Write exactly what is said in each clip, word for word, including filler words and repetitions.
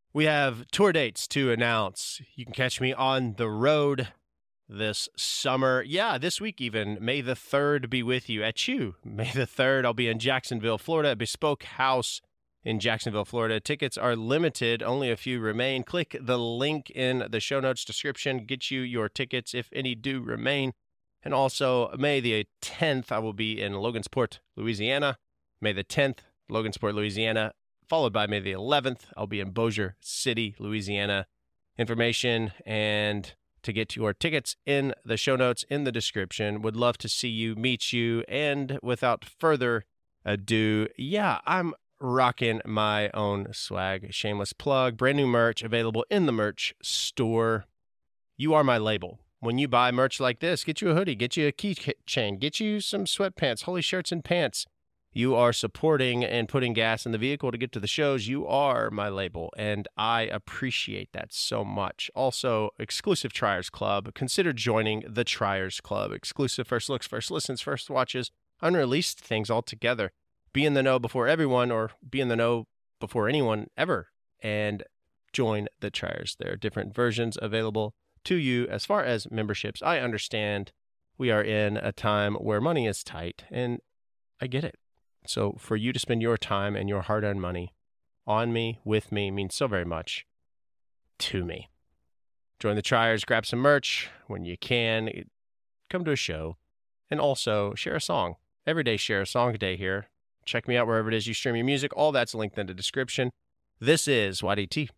We have tour dates to announce. You can catch me on the road this summer. Yeah, this week even. May the third be with you at you. May the third, I'll be in Jacksonville, Florida, at Bespoke House in Jacksonville, Florida. Tickets are limited. Only a few remain. Click the link in the show notes description. Get you your tickets if any do remain. And also, May the tenth, I will be in Logansport, Louisiana. May the tenth, Logansport, Louisiana. Followed by May the eleventh, I'll be in Bossier City, Louisiana. Information and to get your tickets in the show notes in the description. Would love to see you, meet you, and without further ado, yeah, I'm rocking my own swag. Shameless plug. Brand new merch available in the merch store. You are my label. When you buy merch like this, get you a hoodie, get you a keychain, get you some sweatpants, holy shirts and pants. You are supporting and putting gas in the vehicle to get to the shows. You are my label, and I appreciate that so much. Also, exclusive Triers Club. Consider joining the Triers Club. Exclusive first looks, first listens, first watches, unreleased things altogether. Be in the know before everyone, or be in the know before anyone ever, and join the Triers. There are different versions available to you as far as memberships. I understand we are in a time where money is tight, and I get it. So for you to spend your time and your hard-earned money on me, with me, means so very much to me. Join the Triers, grab some merch when you can, come to a show, and also share a song. Every day, share a song day here. Check me out wherever it is you stream your music. All that's linked in the description. This is Y D T.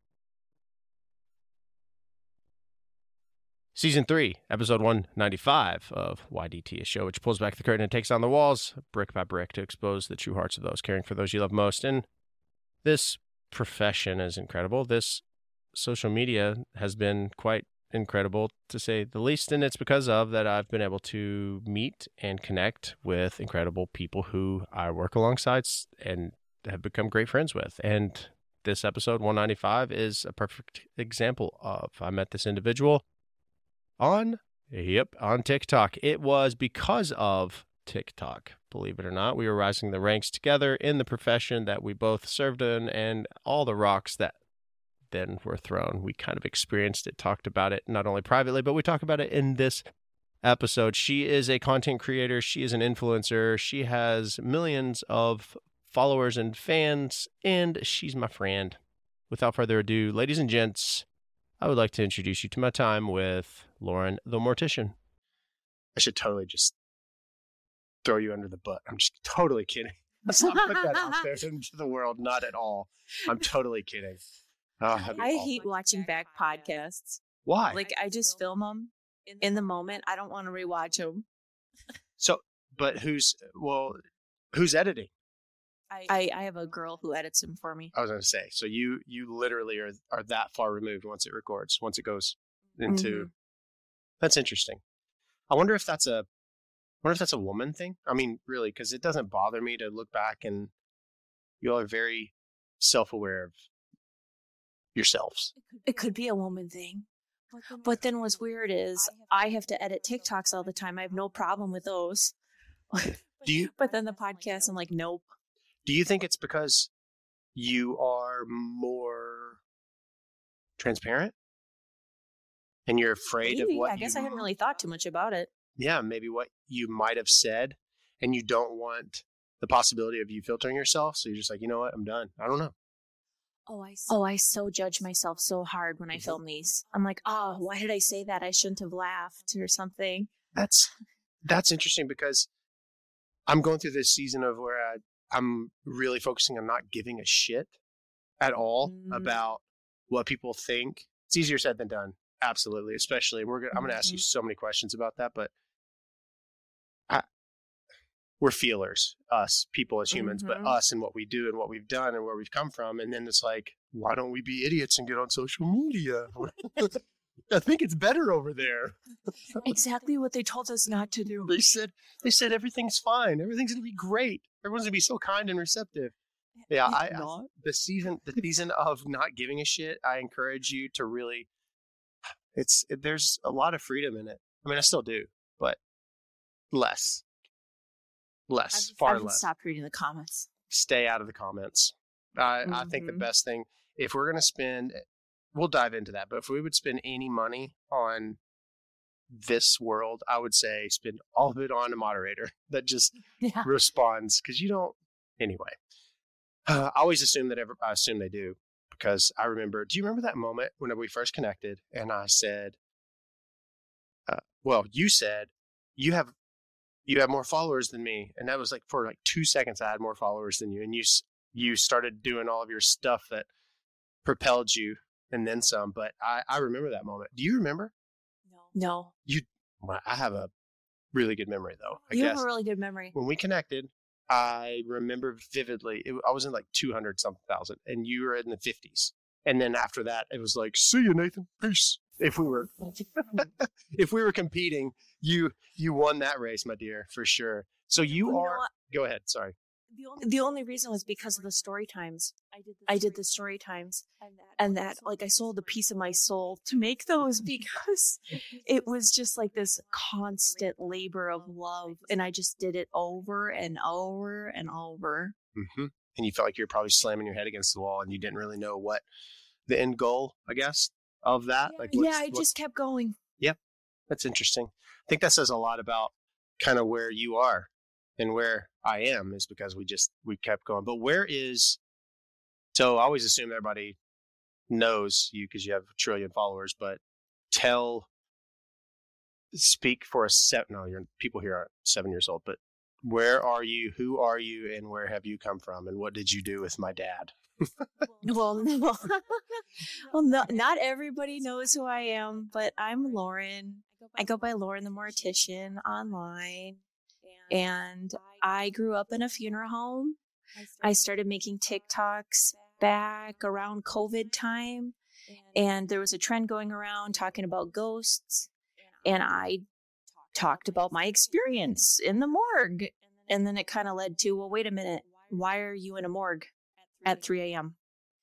Season three, episode one ninety-five of Y D T, a show which pulls back the curtain and takes down the walls, brick by brick, to expose the true hearts of those caring for those you love most. And this profession is incredible. This social media has been quite incredible, to say the least, and it's because of that I've been able to meet and connect with incredible people who I work alongside and have become great friends with. And this episode, one ninety-five, is a perfect example of. I met this individual On, yep, on TikTok. It was because of TikTok, believe it or not. We were rising the ranks together in the profession that we both served in, and all the rocks that then were thrown. We kind of experienced it, talked about it, not only privately, but we talk about it in this episode. She is a content creator. She is an influencer. She has millions of followers and fans, and she's my friend. Without further ado, ladies and gents, I would like to introduce you to my time with Lauren the Mortician. I should totally just throw you under the butt. I'm just totally kidding. Let's not put that out there into the world. Not at all. I'm totally kidding. Oh, I hate watching back podcasts. Why? Like, I just film them in the moment. I don't want to rewatch them. So, but who's, well, who's editing? I, I have a girl who edits them for me. I was going to say, so you you literally are are that far removed once it records, once it goes into. Mm-hmm. That's interesting. I wonder if that's a, I wonder if that's a woman thing. I mean, really, because it doesn't bother me to look back, and you all are very self-aware of yourselves. It could be a woman thing. But then what's weird is I have to edit TikToks all the time. I have no problem with those. Do you? But then the podcast, I'm like, nope. Do you think it's because you are more transparent and you're afraid maybe, of what I guess you, I hadn't really thought too much about it. Yeah, maybe what you might have said, and you don't want the possibility of you filtering yourself. So you're just like, you know what? I'm done. I don't know. Oh, I so, oh, I so judge myself so hard when I film these. I'm like, oh, why did I say that? I shouldn't have laughed or something. That's, that's interesting, because I'm going through this season of where I, I'm really focusing on not giving a shit at all mm. about what people think. It's easier said than done. Absolutely. Especially, we're gonna, I'm going to ask you so many questions about that, but I, we're feelers, us, people as humans, mm-hmm. but us and what we do and what we've done and where we've come from. And then it's like, why don't we be idiots and get on social media? I think it's better over there. Exactly what they told us not to do. They said, they said everything's fine. Everything's going to be great. Everyone's going to be so kind and receptive. Yeah, I, I the season the season of not giving a shit, I encourage you to really, it's it, there's a lot of freedom in it. I mean, I still do, but less. Less, I've, far I've less. Stop reading the comments. Stay out of the comments. I, mm-hmm. I think the best thing if we're going to spend, we'll dive into that, but if we would spend any money on this world, I would say spend all of it on a moderator that just Yeah. responds, because you don't, anyway. Uh, I always assume that, ever, I assume they do, because I remember, do you remember that moment whenever we first connected and I said, uh, well, you said, you have, you have more followers than me. And that was like, for like two seconds, I had more followers than you. And you, you started doing all of your stuff that propelled you and then some. But I, I remember that moment. Do you remember? No. You, well, I have a really good memory though. I You guess. have a really good memory. When we connected, I remember vividly, it, I was in like two hundred something thousand and you were in the fifties. And then after that, it was like, see you, Nathan. Peace. If we were, if we were competing, you, you won that race, my dear, for sure. So you Well, you know are, what? go ahead. Sorry. The only, the only reason was because of the story times. I did the, I did the story times. And that, like, I sold a piece of my soul to make those because it was just like this constant labor of love. And I just did it over and over and over. Mm-hmm. And you felt like you were probably slamming your head against the wall and you didn't really know what the end goal, I guess, of that. Like, Yeah, I just kept going. Yep. That's interesting. I think that says a lot about kind of where you are and where I am, is because we just, we kept going. But where is, so I always assume everybody knows you because you have a trillion followers, but tell, speak for a seven, no, you're, people here aren't seven years old, but where are you, who are you, and where have you come from, and what did you do with my dad? Well, no. well, no, not everybody knows who I am, but I'm Lauren. I go by Lauren the Mortician online. And I grew up in a funeral home. I started making TikToks back around COVID time. And there was a trend going around talking about ghosts. And I talked about my experience in the morgue. And then it kind of led to, well, wait a minute. Why are you in a morgue at three a.m.?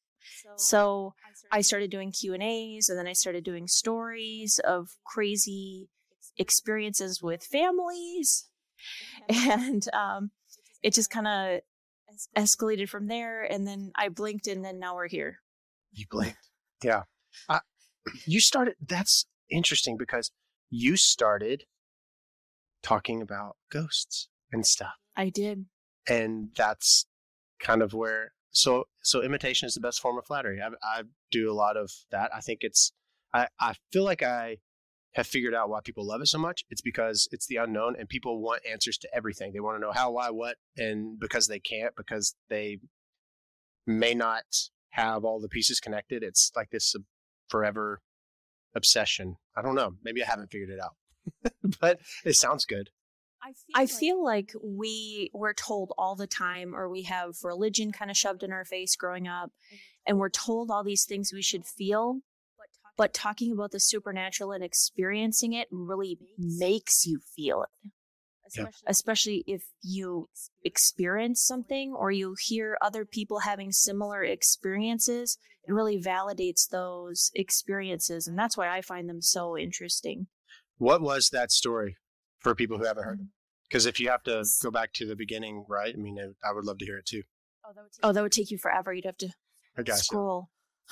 So I started doing Q and A's, and then I started doing stories of crazy experiences with families. And um, it just kind of escalated from there. And then I blinked, and then now we're here. You blinked. Yeah. I, you started, that's interesting because you started talking about ghosts and stuff. I did. And that's kind of where, so, so imitation is the best form of flattery. I, I do a lot of that. I think it's, I, I feel like I have figured out why people love it so much. It's because it's the unknown and people want answers to everything. They want to know how, why, what, and because they can't, because they may not have all the pieces connected. It's like this forever obsession. I don't know. Maybe I haven't figured it out, but it sounds good. I feel, I feel like we were told all the time, or we have religion kind of shoved in our face growing up, and we're told all these things we should feel, but talking about the supernatural and experiencing it really makes you feel it. Yeah. Especially if you experience something or you hear other people having similar experiences, it really validates those experiences. And that's why I find them so interesting. What was that story for people who haven't heard it? Because if you have to go back to the beginning, right? I mean, I would love to hear it too. Oh, that would take, oh, that would take you forever. You'd have to I guess scroll.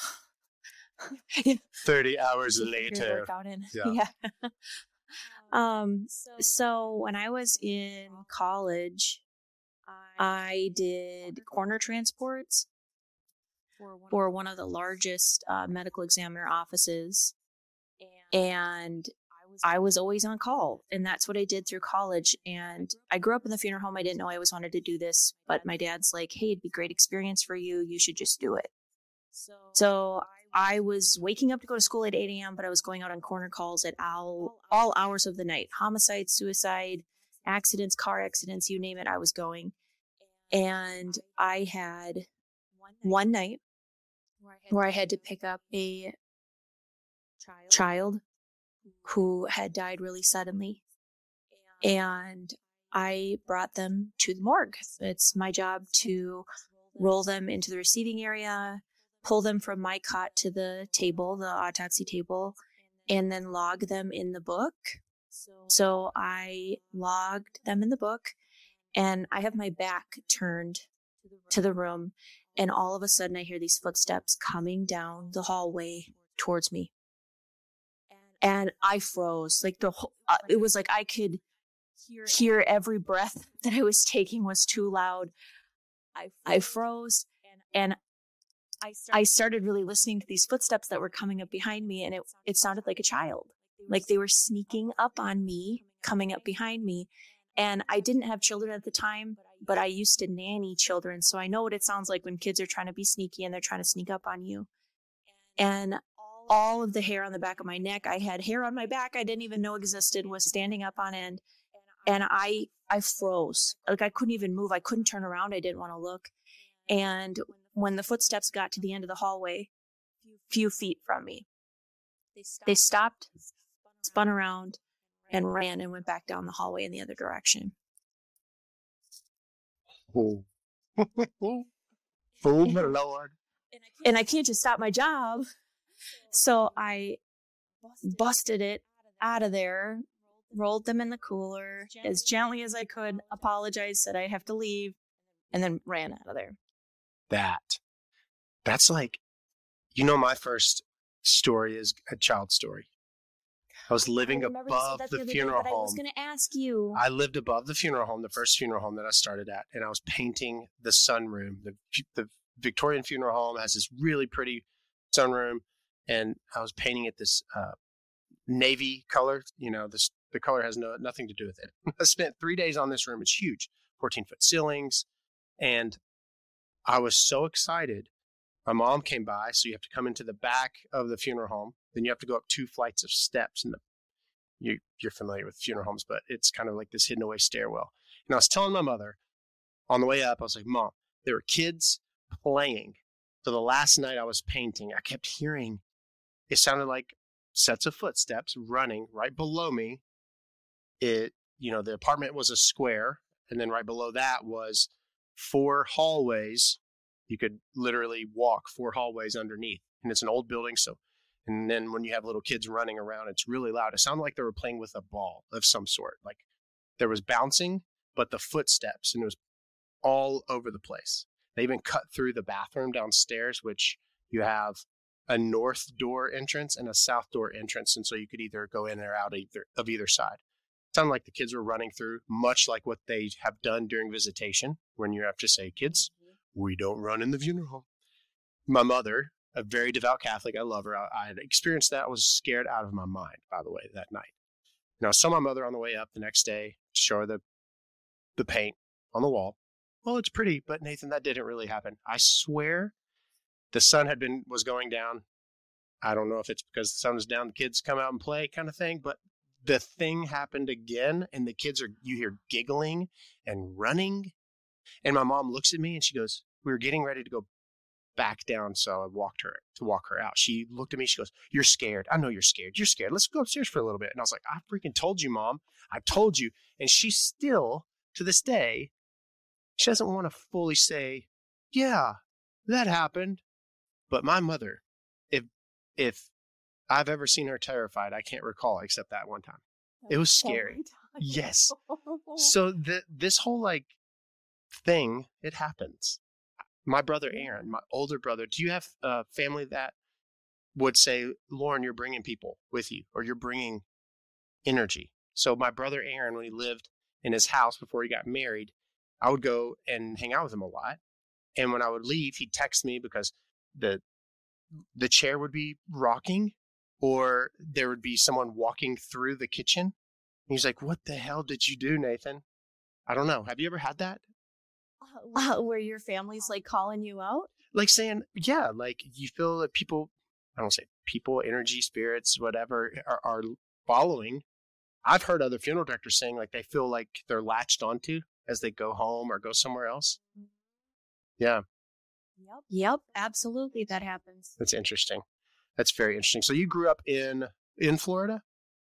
thirty hours later. Yeah. yeah. um. So when I was in college, I did corner transports for one of the largest uh, medical examiner offices, and I was always on call, and that's what I did through college. And I grew up in the funeral home. I didn't know I always wanted to do this, but my dad's like, hey, it'd be a great experience for you. You should just do it. So I was waking up to go to school at eight a.m., but I was going out on corner calls at all, all hours of the night. Homicide, suicide, accidents, car accidents, you name it, I was going. And I had one night where I had to pick up a child who had died really suddenly. And I brought them to the morgue. It's my job to roll them into the receiving area, pull them from my cot to the table, the autopsy table, and then log them in the book. So I logged them in the book, and I have my back turned to the room, And all of a sudden I hear these footsteps coming down the hallway towards me. And I froze. Like the whole, uh, it was like I could hear every breath that I was taking was too loud. I, I froze and I started really listening to these footsteps that were coming up behind me, and it, it sounded like a child. Like they were sneaking up on me, coming up behind me. And I didn't have children at the time, but I used to nanny children. So I know what it sounds like when kids are trying to be sneaky and they're trying to sneak up on you. And all of the hair on the back of my neck, I had hair on my back I didn't even know existed, was standing up on end. And I, I froze. Like I couldn't even move. I couldn't turn around. I didn't want to look. And when the footsteps got to the end of the hallway, a few feet from me, they stopped, spun around, and ran and went back down the hallway in the other direction. Oh, oh my Lord. And I can't just stop my job. So I busted it out of there, rolled them in the cooler as gently as I could, apologized, said I have to leave, and then ran out of there. That, that's like, you know, my first story is a child story. I was living I remember above you said that the, the other funeral day, but home. I was going to ask you. I lived above the funeral home, the first funeral home that I started at, and I was painting the sunroom. The, the Victorian funeral home has this really pretty sunroom, and I was painting it this uh, navy color. You know, this the color has no nothing to do with it. I spent three days on this room. It's huge, fourteen-foot ceilings, and I was so excited. My mom came by, so you have to come into the back of the funeral home. Then you have to go up two flights of steps, and the You, you're familiar with funeral homes, but it's kind of like this hidden away stairwell. And I was telling my mother on the way up, I was like, Mom, there were kids playing. So the last night I was painting, I kept hearing, it sounded like sets of footsteps running right below me. It, you know, the apartment was a square. And then right below that was four hallways. You could literally walk four hallways underneath. And it's an old building, so and then when you have little kids running around, it's really loud. It sounded like they were playing with a ball of some sort. Like there was bouncing, but the footsteps, and it was all over the place. They even cut through the bathroom downstairs, which you have a north door entrance and a south door entrance. And so you could either go in or out of either, of either side. It sounded like the kids were running through, much like what they have done during visitation, when you have to say, kids, we don't run in the funeral home. My mother, a very devout Catholic, I love her. I, I had experienced that. I was scared out of my mind, by the way, that night. And I saw my mother on the way up the next day to show her the, the paint on the wall. Well, it's pretty, but Nathan, that didn't really happen. I swear the sun had been, was going down. I don't know if it's because the sun was down, the kids come out and play kind of thing, but the thing happened again, and the kids are, you hear giggling and running. And my mom looks at me and she goes, we were getting ready to go back down, so I walked her to walk her out. She looked at me, she goes, you're scared. I know you're scared. You're scared. Let's go upstairs for a little bit. And I was like, I freaking told you, Mom. I told you. And she still, to this day, she doesn't want to fully say, yeah, that happened. But my mother, if if I've ever seen her terrified, I can't recall except that one time. It was scary. Yes. So the, this whole like thing, it happens. My brother Aaron, my older brother, do you have a family that would say, Lauren, you're bringing people with you, or you're bringing energy? So my brother Aaron, when he lived in his house before he got married, I would go and hang out with him a lot. And when I would leave, he'd text me because the the chair would be rocking, or there would be someone walking through the kitchen. And he's like, what the hell did you do, Nathan? I don't know. Have you ever had that? Uh, where your family's like calling you out? Like saying, yeah, like you feel that people, I don't say people, energy, spirits, whatever, are, are following. I've heard other funeral directors saying like they feel like they're latched onto as they go home or go somewhere else. Yeah. Yep. Yep. Absolutely. That happens. That's interesting. That's very interesting. So you grew up in, in Florida?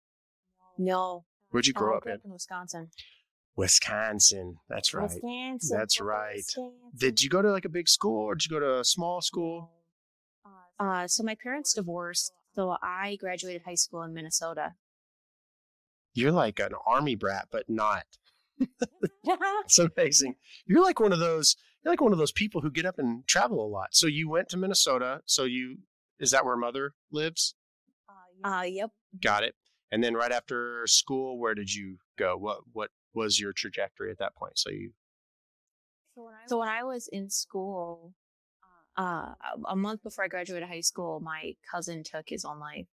No. Where'd you grow I up grew in? up in Wisconsin. Wisconsin. That's right. Wisconsin. That's right. Wisconsin. Did you go to like a big school, or did you go to a small school? Uh, so my parents divorced, so I graduated high school in Minnesota. You're like an army brat, but not. It's amazing. You're like one of those, you're like one of those people who get up and travel a lot. So you went to Minnesota. So you, is that where mother lives? Uh, yep. Got it. And then right after school, where did you go? What what was your trajectory at that point? So you. So when I was in school, uh, a month before I graduated high school, my cousin took his own life.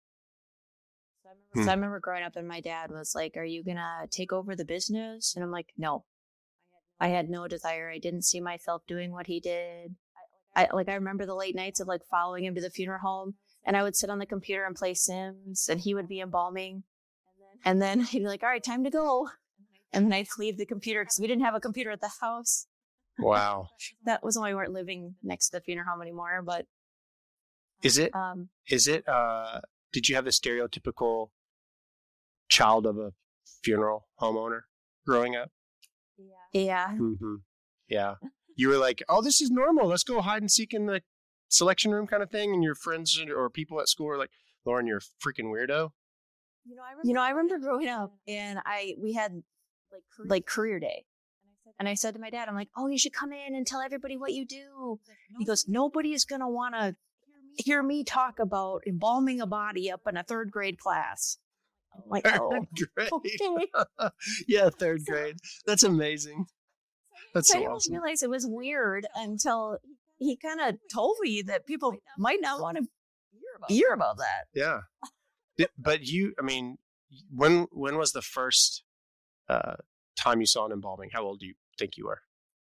Hmm. So I remember growing up and my dad was like, "Are you going to take over the business?" And I'm like, "No." I had no desire. I didn't see myself doing what he did. I like I remember the late nights of like following him to the funeral home, and I would sit on the computer and play Sims, and he would be embalming. And then he'd be like, "All right, time to go." And then I'd leave the computer because we didn't have a computer at the house. Wow. That was when we weren't living next to the funeral home anymore. But Is it, um, is it, uh, did you have the stereotypical child of a funeral homeowner growing up? yeah. Mm-hmm. Yeah. You were like, oh, this is normal. Let's go hide and seek in the selection room kind of thing. And your friends or people at school are like, Lauren, you're a freaking weirdo. You know, I remember, you know, I remember growing up and I, we had like, like career day. And I said to my dad, I'm like, "Oh, you should come in and tell everybody what you do." He goes, "Nobody is going to want to hear me talk about embalming a body up in a third grade class." I'm like, oh, Third grade. okay. Yeah, third grade. That's amazing. That's So so I didn't awesome. realize it was weird until he kind of told me that people might not want to hear about that. Yeah. Did- But you, I mean, when when was the first uh, time you saw an embalming? How old do you think you were?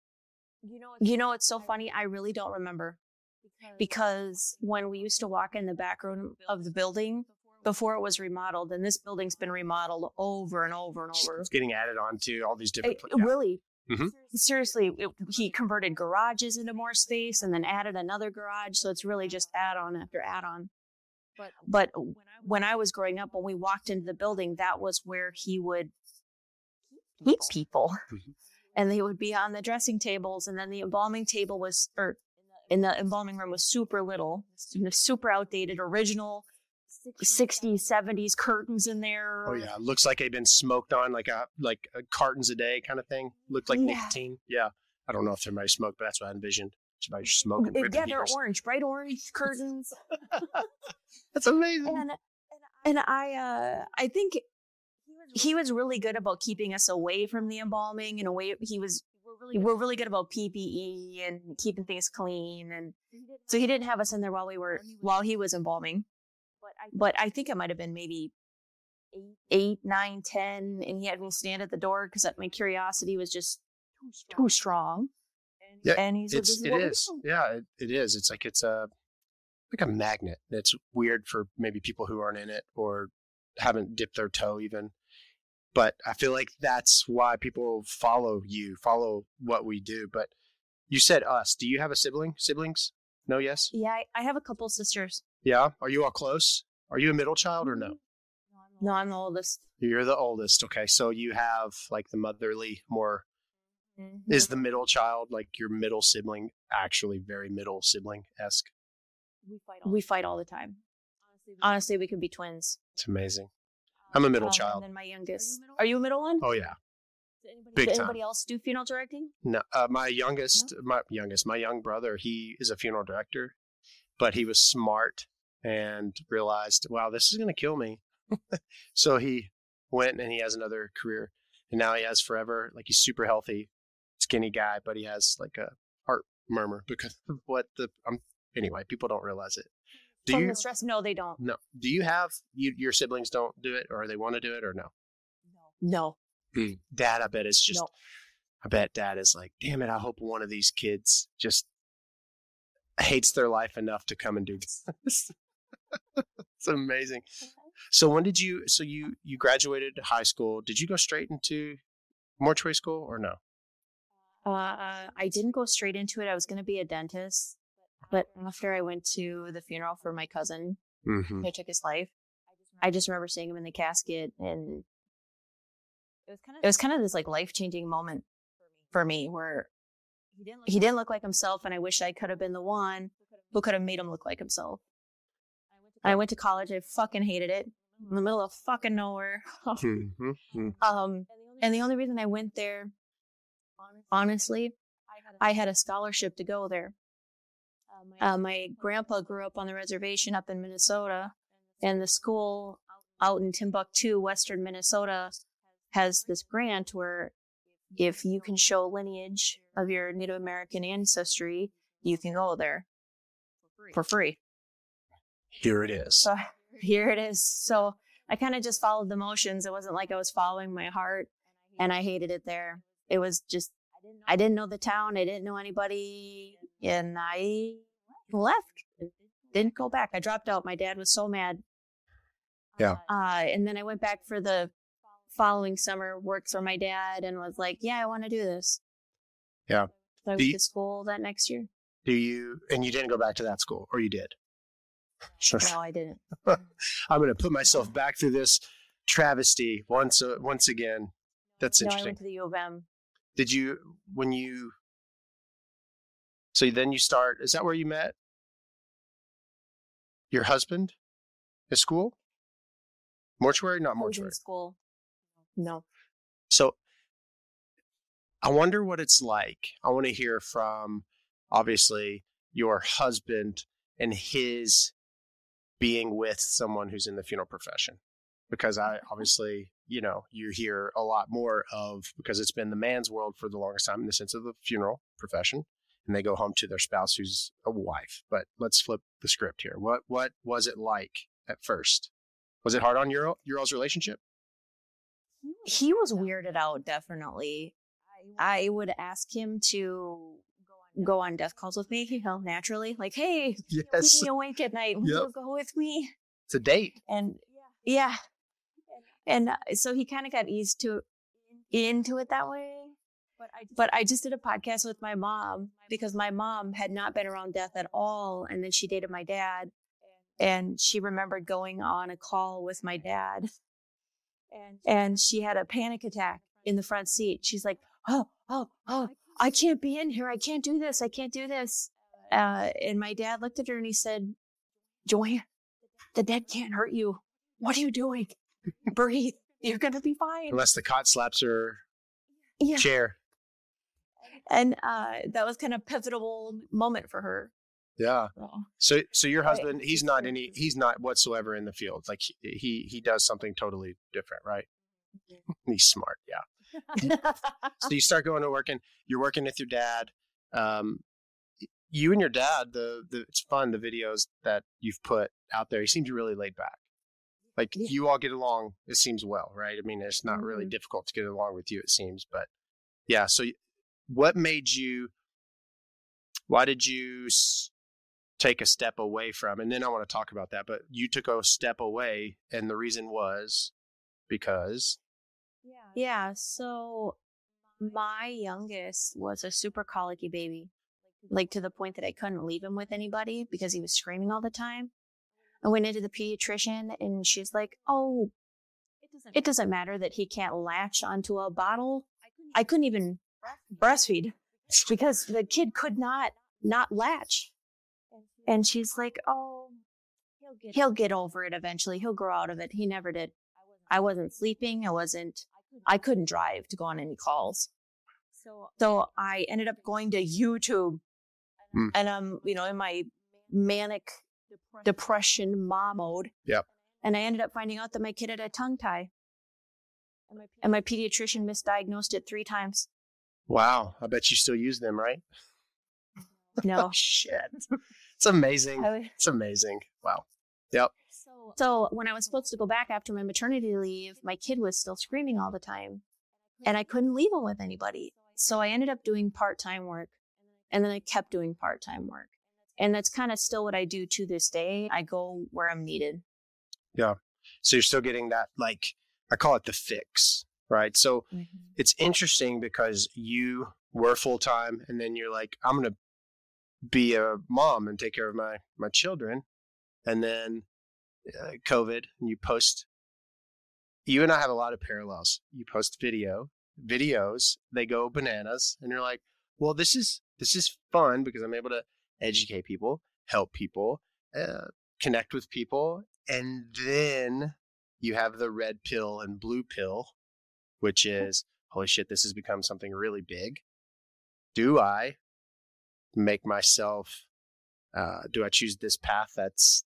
You know, it's so funny. I really don't remember because when we used to walk in the back room of the building before it was remodeled, and this building's been remodeled over and over and over. It's getting added on to all these It, different places. Really, Mhm. seriously, it, he converted garages into more space and then added another garage. So it's really just add-on after add-on. But but when I was growing up, when we walked into the building, that was where he would keep people. Mhm. And they would be on the dressing tables, and then the embalming table was, or in the embalming room was super little, super outdated, original sixties, seventies curtains in there. Oh yeah, looks like they've been smoked on, like a like a cartons a day kind of thing. Looked like Yeah. nicotine. Yeah, I don't know if everybody smoked, but that's what I envisioned. Somebody smoking. Uh, ripping Yeah, they're heaters. orange, bright orange curtains. That's amazing. and and I uh I think he was really good about keeping us away from the embalming. In a way, he was we're really good about P P E and keeping things clean, and so he didn't have us in there while we were while he was embalming. But I think it might have been maybe eight, nine, ten, and he had me stand at the door because my curiosity was just too strong. Yeah, and he said, It's "This is it what we is. do." Yeah, it, it is. It's like it's a like a magnet. It's weird for maybe people who aren't in it or haven't dipped their toe even. But I feel like that's why people follow you, follow what we do. But you said us. Do you have a sibling? Siblings? No, yes? Yeah, I, I have a couple sisters. Yeah. Are you all close? Are you a middle child or no? No, I'm the oldest. You're the oldest. Okay. So you have like the motherly, more is the middle child, like your middle sibling, actually very middle sibling esque. We fight all, we fight all the time. Honestly, we could be twins. It's amazing. I'm a middle Um, child. And then my youngest. Are you a middle one? Oh yeah. Did Big time. anybody else do funeral directing? No, uh, my youngest, my youngest, my young brother, he is a funeral director, but he was smart and realized, wow, this is going to kill me. So he went and he has another career, and now he has forever, like he's super healthy, skinny guy, but he has like a heart murmur because of what the, um, anyway, people don't realize it. Do From you, the stress? No, they don't. no, do you have, you, your siblings don't do it or they want to do it or no? No. Dad, I bet is just, No. I bet dad is like, damn it, I hope one of these kids just hates their life enough to come and do this. It's amazing. So when did you, so you, you graduated high school. Did you go straight into mortuary school or no? Uh, I didn't go straight into it. I was going to be a dentist. But after I went to the funeral for my cousin Mm-hmm. who took his life, I just remember seeing him in the casket, and it was kind of this like life-changing moment for me where he didn't look like himself, and I wish I could have been the one who could have made him look like himself. I went to college. I fucking hated it. In the middle of fucking nowhere. Mm-hmm. um, and the only reason I went there, honestly, I had a scholarship to go there. Uh, my grandpa grew up on the reservation up in Minnesota, and the school out in Timbuktu, western Minnesota, has this grant where if you can show lineage of your Native American ancestry, you can go there for free. Here it is. So here it is. So I kind of just followed the motions. It wasn't like I was following my heart, and I hated it there. It was just, I didn't know the town. I didn't know anybody, and I left. Didn't go back. I dropped out. My dad was so mad. Yeah. Uh, and then I went back for the following summer, worked for my dad, and was like, yeah, I want to do this. Yeah. So I Do went you- to school that next year. Do you, and you didn't go back to that school, or you did? Sure. No, I didn't. I'm going to put myself back through this travesty once, uh, once again. That's No, I interesting. went to the U of M. Did you, when you, so then you start, is that where you met your husband at school? Mortuary? Not I was in mortuary. school. No. So I wonder what it's like. I want to hear from, obviously, your husband and his being with someone who's in the funeral profession. Because I obviously, you know, you hear a lot more of, because it's been the man's world for the longest time in the sense of the funeral profession, and they go home to their spouse who's a wife. But let's flip the script here. What what was it like at first? Was it hard on your your all's relationship? He was weirded out, definitely. I would ask him to go on death calls with me, you know, naturally. Like, hey, Yes. keep me awake at night. Will Yep. you go with me? It's a date. And yeah. And uh, so he kind of got eased to into it that way. But I just did a podcast with my mom because my mom had not been around death at all. And then she dated my dad. And she remembered going on a call with my dad. And she had a panic attack in the front seat. She's like, oh, oh, oh, I can't be in here. I can't do this. I can't do this. Uh, and my dad looked at her and he said, Joy, the dead can't hurt you. What are you doing? Breathe. You're going to be fine. Unless the cot slaps her Yeah. chair. And uh, that was kind of pivotal moment for her. Yeah. So, So, so your Right. husband, he's not any, he's not whatsoever in the field. Like he, he, he does something totally different, right? He's smart. Yeah. So you start going to work and you're working with your dad. Um, you and your dad, the, the, it's fun. The videos that you've put out there, he seems really laid back. Like Yeah. you all get along, it seems well, right? I mean, it's not really Mhm. difficult to get along with you, it seems, but yeah. So what made you, why did you s- take a step away from, and then I want to talk about that, but you took a step away and the reason was because, yeah. So my youngest was a super colicky baby, like to the point that I couldn't leave him with anybody because he was screaming all the time. I went into the pediatrician and she's like, oh, it doesn't matter that he can't latch onto a bottle. I couldn't even breastfeed because the kid could not not latch. And she's like, oh, he'll get over it eventually. He'll grow out of it. He never did. I wasn't sleeping. I wasn't, I couldn't drive to go on any calls. So I ended up going to YouTube Hmm. and I'm, you know, in my manic depression mom mode. Yep. And I ended up finding out that my kid had a tongue tie. And my pediatrician misdiagnosed it three times. wow, I bet you still use them, right? No. Oh, shit. It's amazing. I was- It's amazing. Wow. Yep. So when I was supposed to go back after my maternity leave, my kid was still screaming all the time and I couldn't leave him with anybody. So I ended up doing part-time work and then I kept doing part-time work. And that's kind of still what I do to this day. I go where I'm needed. Yeah. So you're still getting that, like, I call it the fix, right? So it's interesting because you were full-time and then you're like, I'm going to be a mom and take care of my, my children. And then uh, COVID, and you post, you and I have a lot of parallels. You post video, videos, they go bananas and you're like, well, this is, this is fun because I'm able to educate people, help people, uh, connect with people. And then you have the red pill and blue pill, which is, holy shit, this has become something really big. do I make myself, uh, do I choose this path that's,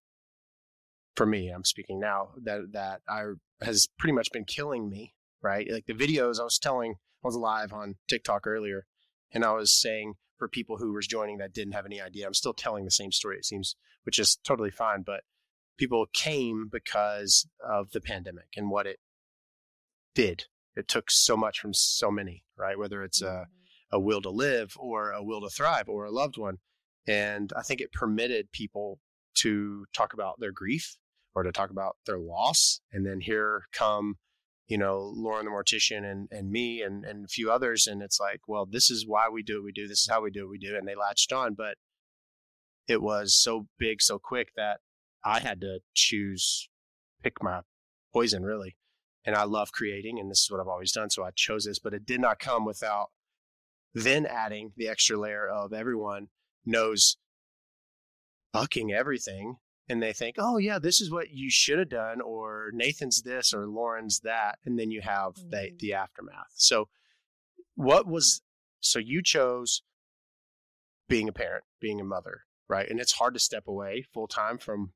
for me, I'm speaking now, that, that I has pretty much been killing me, right? Like the videos I was telling, I was live on TikTok earlier, and I was saying for people who was joining that didn't have any idea, I'm still telling the same story, it seems, which is totally fine. But people came because of the pandemic and what it did. It took so much from so many, right? Whether it's a, a will to live or a will to thrive or a loved one. And I think it permitted people to talk about their grief or to talk about their loss. And then here come, you know, Lauren the Mortician and, and me and, and a few others. And it's like, well, this is why we do what we do. This is how we do what we do. And they latched on, but it was so big, so quick that I had to choose, pick my poison really. And I love creating, and this is what I've always done. So I chose this, but it did not come without then adding the extra layer of everyone knows fucking everything. And they think, oh yeah, this is what you should have done, or Nathan's this, or Lauren's that. And then you have mm-hmm. the, the aftermath. So what was, so you chose being a parent, being a mother, right? And it's hard to step away full time from,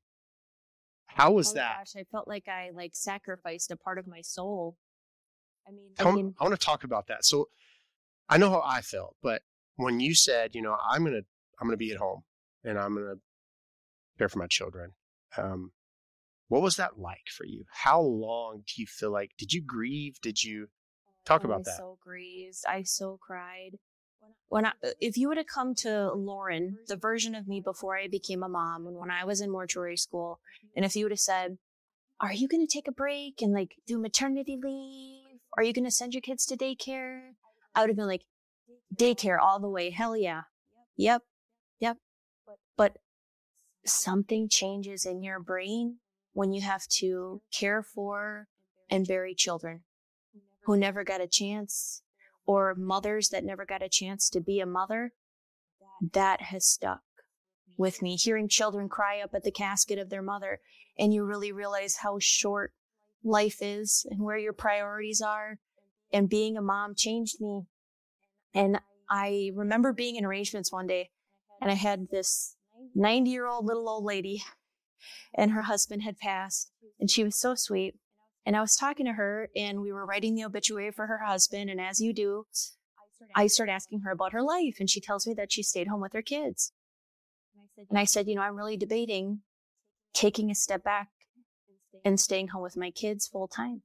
how was oh that? Gosh, I felt like I like sacrificed a part of my soul. I mean, I, I, mean, I want to talk about that. So I know how I felt, but when you said, you know, I'm going to, I'm going to be at home and I'm going to care for my children. Um, what was that like for you? How long do you feel like, did you grieve? Did you talk oh, about I that? I so grieved. I so cried. When I, if you would have come to Lauren, the version of me before I became a mom, and when I was in mortuary school, and if you would have said, are you going to take a break and like do maternity leave? Are you going to send your kids to daycare? I would have been like, daycare all the way. Hell yeah. Yep. Yep. But something changes in your brain when you have to care for and bury children who never got a chance, or mothers that never got a chance to be a mother. That has stuck with me. Hearing children cry up at the casket of their mother, and you really realize how short life is and where your priorities are. And being a mom changed me. And I remember being in arrangements one day, and I had this ninety-year-old little old lady, and her husband had passed, and she was so sweet. And I was talking to her, and we were writing the obituary for her husband. And as you do, I start asking her about her life, and she tells me that she stayed home with her kids. And I said, you know, I'm really debating taking a step back and staying home with my kids full time.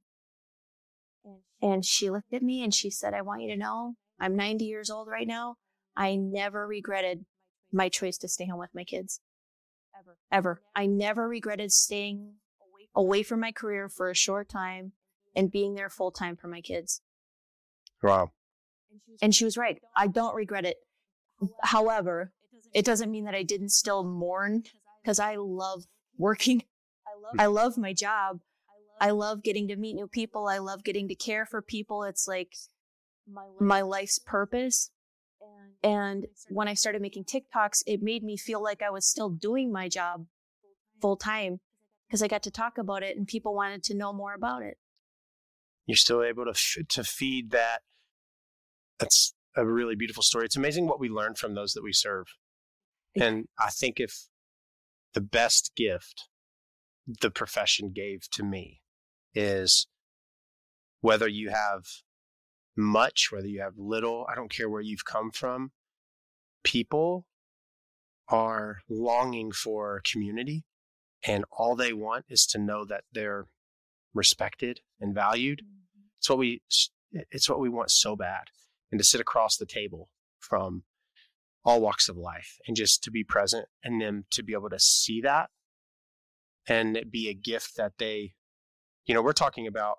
And she looked at me and she said, I want you to know, I'm ninety years old right now. I never regretted my choice to stay home with my kids. Ever. Ever. I never regretted staying away from my career for a short time and being there full time for my kids. Wow. And she was right. I don't regret it. However, it doesn't mean that I didn't still mourn, because I love working. I love my job. I love getting to meet new people. I love getting to care for people. It's like my life's purpose. And when I started making TikToks, it made me feel like I was still doing my job full time, because I got to talk about it and people wanted to know more about it. You're still able to f- to feed that. That's a really beautiful story. It's amazing what we learn from those that we serve. And I think if the best gift the profession gave to me is, whether you have much, whether you have little, I don't care where you've come from, people are longing for community, and all they want is to know that they're respected and valued. It's what we, it's what we want so bad. And to sit across the table from all walks of life and just to be present, and them to be able to see that and it be a gift that they, you know, we're talking about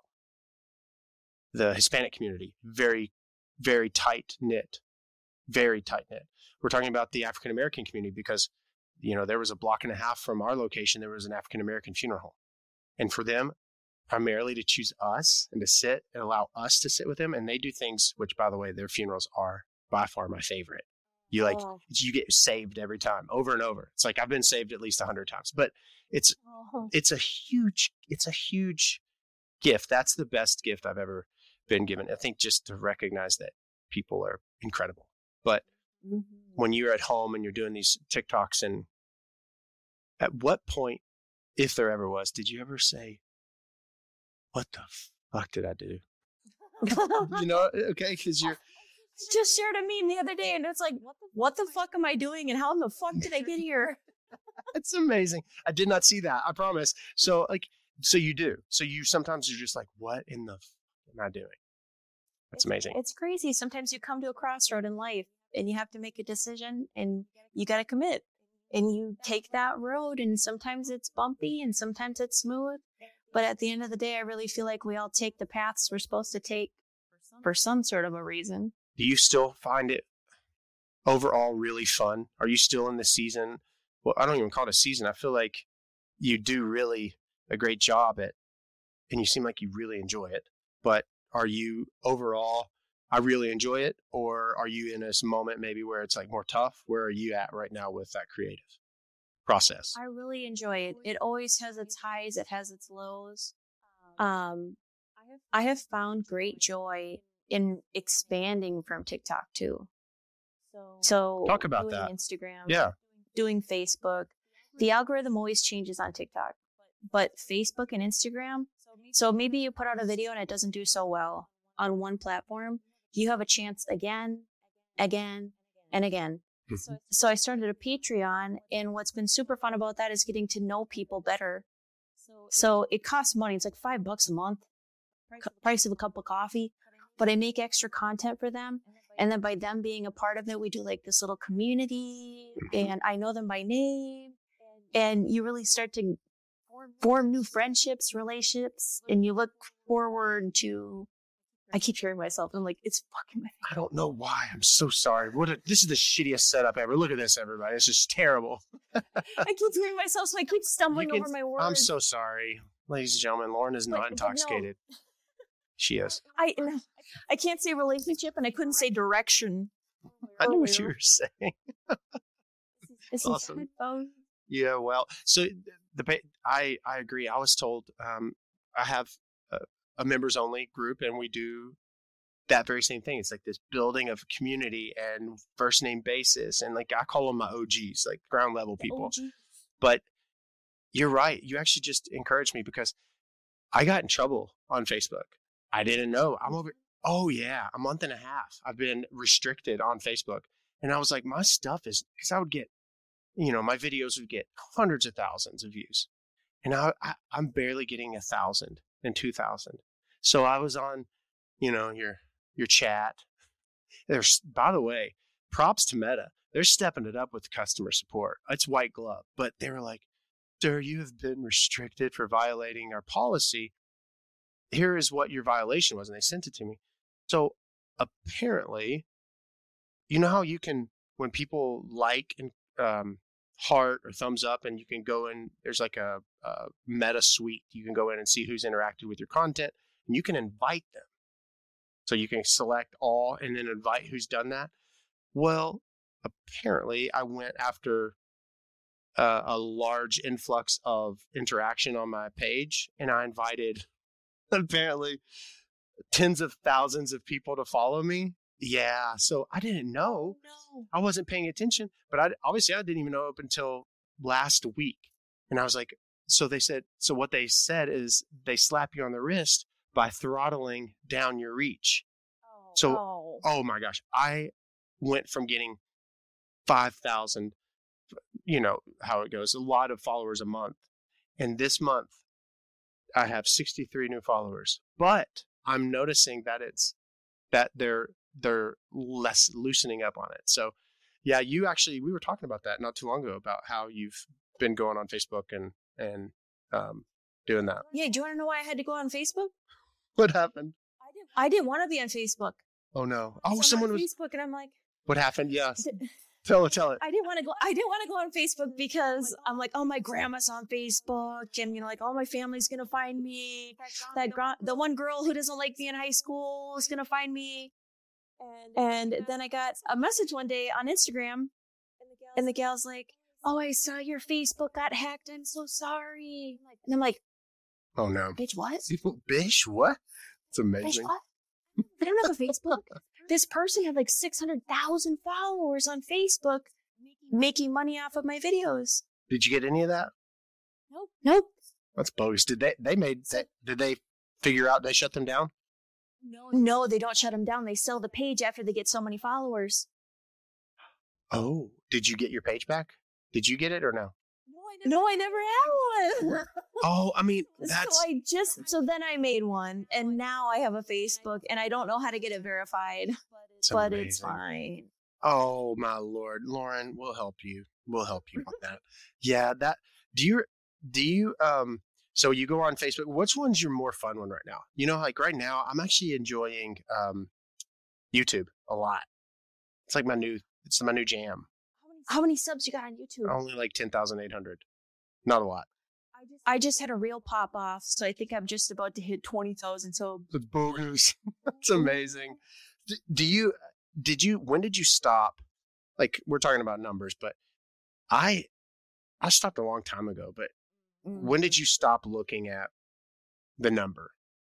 the Hispanic community, very, very tight knit, very tight knit. We're talking about the African American community because, you know, there was a block and a half from our location, there was an African American funeral home. And for them, primarily to choose us and to sit and allow us to sit with them. And they do things, which, by the way, their funerals are by far my favorite. You like, oh. you get saved every time, over and over. It's like, I've been saved at least a hundred times, but it's, oh. it's a huge, it's a huge gift. That's the best gift I've ever been given. I think just to recognize that people are incredible. But Mm-hmm. when you're at home and you're doing these TikToks, and at what point, if there ever was, did you ever say, what the fuck did I do? You know, okay, because you're just shared a meme the other day, and it's like, what the fuck am I doing, and how in the fuck did I get here? it's amazing. I did not see that, I promise. So like, so you do. So you sometimes you're just like, what in the fuck am I doing? That's amazing. It's crazy. Sometimes you come to a crossroad in life and you have to make a decision and you got to commit and you take that road, and sometimes it's bumpy and sometimes it's smooth. But at the end of the day, I really feel like we all take the paths we're supposed to take for some sort of a reason. Do you still find it overall really fun? Are you still in the season? Well, I don't even call it a season. I feel like you do really a great job at, and you seem like you really enjoy it. But are you overall, I really enjoy it? Or are you in this moment maybe where it's like more tough? Where are you at right now with that creative process? I really enjoy it. It always has its highs. It has its lows. Um, I have found great joy in expanding from TikTok too. So talk about doing that. Instagram, Yeah. doing Facebook. The algorithm always changes on TikTok, but Facebook and Instagram. So maybe you put out a video and it doesn't do so well on one platform. You have a chance again, again, and again. Mm-hmm. So I started a Patreon, and what's been super fun about that is getting to know people better. So it costs money. It's like five bucks a month, price of a cup of coffee, but I make extra content for them. And then by them being a part of it, we do like this little community, and I know them by name, and you really start to form new friendships, relationships, and you look forward to, I keep hearing myself, I'm like, it's fucking my I don't know why. I'm so sorry. What a, this is the shittiest setup ever. Look at this, everybody. It's just terrible. I keep hearing myself, so I keep stumbling can, over my words. I'm so sorry. Ladies and gentlemen, Lauren is not But- but no. intoxicated. She is. I no, I can't say relationship, and I couldn't say direction. I knew what you were saying. This is awesome. headphones. Yeah, well, so the pa- I I agree. I was told um, I have a, a members only group, and we do that very same thing. It's like this building of community and first name basis, and like I call them my O Gs, like ground level people. O G. But you're right. You actually just encouraged me because I got in trouble on Facebook. I didn't know. I'm over. Oh yeah, a month and a half. I've been restricted on Facebook, and I was like, my stuff is because I would get. You know, my videos would get hundreds of thousands of views, and I, I, I'm barely getting a thousand and two thousand. So I was on, you know, your your chat. There's, by the way, props to Meta. They're stepping it up with customer support. It's white glove, but they were like, "Sir, you have been restricted for violating our policy. Here is what your violation was," and they sent it to me. So apparently, you know how you can when people like and um, heart or thumbs up, and you can go in, there's like a, a meta suite. You can go in and see who's interacted with your content, and you can invite them. So you can select all and then invite who's done that. Well, apparently I went after uh, a large influx of interaction on my page, and I invited apparently tens of thousands of people to follow me. Yeah, so I didn't know. No. I wasn't paying attention, but I obviously I didn't even know up until last week. And I was like, so they said, so what they said is they slap you on the wrist by throttling down your reach. Oh. So, Oh. oh my gosh, I went from getting five thousand, you know how it goes, a lot of followers a month. And this month I have sixty-three new followers, but I'm noticing that it's, that they're, they're less loosening up on it. So yeah, you actually, we were talking about that not too long ago about how you've been going on Facebook and, and, um, doing that. Yeah, do you want to know why I had to go on Facebook? What happened? I didn't, I didn't want to be on Facebook. Oh no. So Oh, I'm someone on was, Facebook, and I'm like, what happened? Yes. Tell it, tell it. I didn't want to go. I didn't want to go on Facebook because I'm like, oh, my grandma's on Facebook, and you know, like, all my family's gonna find me. That gr- the one girl who doesn't like me in high school is gonna find me. And then I got a message one day on Instagram, and the gal's like, "Oh, I saw your Facebook got hacked. I'm so sorry." And I'm like, Oh no. "Bitch, what? Bish, what? It's Bitch, amazing. what? I don't have a Facebook." this person had like six hundred thousand followers on Facebook making money off of my videos. Did you get any of that? Nope. Nope. That's bogus. Did they, they made, that, did they figure out they shut them down? No, no, they don't shut them down. They sell the page after they get so many followers. Oh, did you get your page back? Did you get it or no? No, I never had one. Oh, I mean, that's... So I just, so then I made one, and now I have a Facebook, and I don't know how to get it verified, It's but amazing. it's fine. Oh, my Lord. Lauren, we'll help you. We'll help you on that. Yeah, that, do you, do you, um, so you go on Facebook, which one's your more fun one right now? You know, like right now, I'm actually enjoying um, YouTube a lot. It's like my new, it's my new jam. How many subs you got on YouTube? Only like ten thousand eight hundred. Not a lot. I just had a reel pop off, so I think I'm just about to hit twenty thousand subs. That's bogus. That's amazing. D- do you, did you, when did you stop? Like, we're talking about numbers, but I, I stopped a long time ago, but mm. when did you stop looking at the number?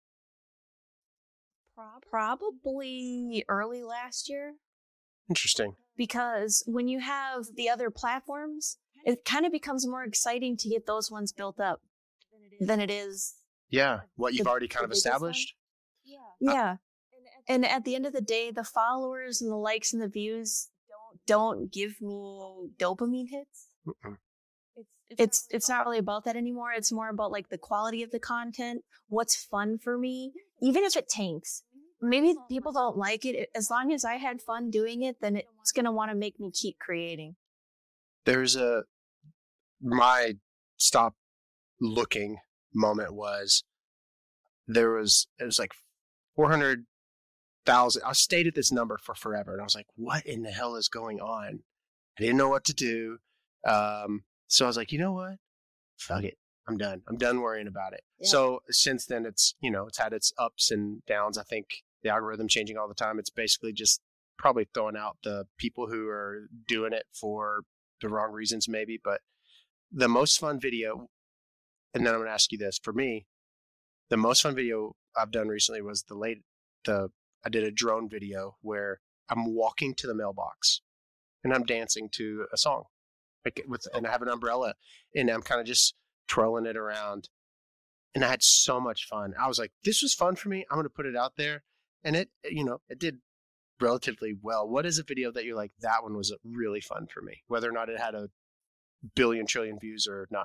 Probably early last year. Interesting. Because when you have the other platforms, it kind of becomes more exciting to get those ones built up than it is. Yeah. What you've the, already kind of established? One. Yeah. Uh, and at the end of the day, the followers and the likes and the views don't, don't give me dopamine hits. Mm-mm. It's, it's, it's, it's not really about that anymore. It's more about like the quality of the content, what's fun for me, even if it tanks. Maybe people don't like it. As long as I had fun doing it, then it's going to want to make me keep creating. There's a, my stop looking moment was, there was, it was like four hundred thousand. I stayed at this number for forever. And I was like, what in the hell is going on? I didn't know what to do. Um, so I was like, you know what? Fuck it. I'm done. I'm done worrying about it. Yeah. So since then it's, you know, it's had its ups and downs. I think the algorithm changing all the time. It's basically just probably throwing out the people who are doing it for the wrong reasons maybe. But the most fun video, and then I'm going to ask you this, for me, the most fun video I've done recently was the late, the, I did a drone video where I'm walking to the mailbox and I'm dancing to a song, like with, and I have an umbrella and I'm kind of just twirling it around. And I had so much fun. I was like, this was fun for me. I'm going to put it out there. And it, you know, it did relatively well. What is a video that you're like, that one was really fun for me, whether or not it had a billion trillion views or not?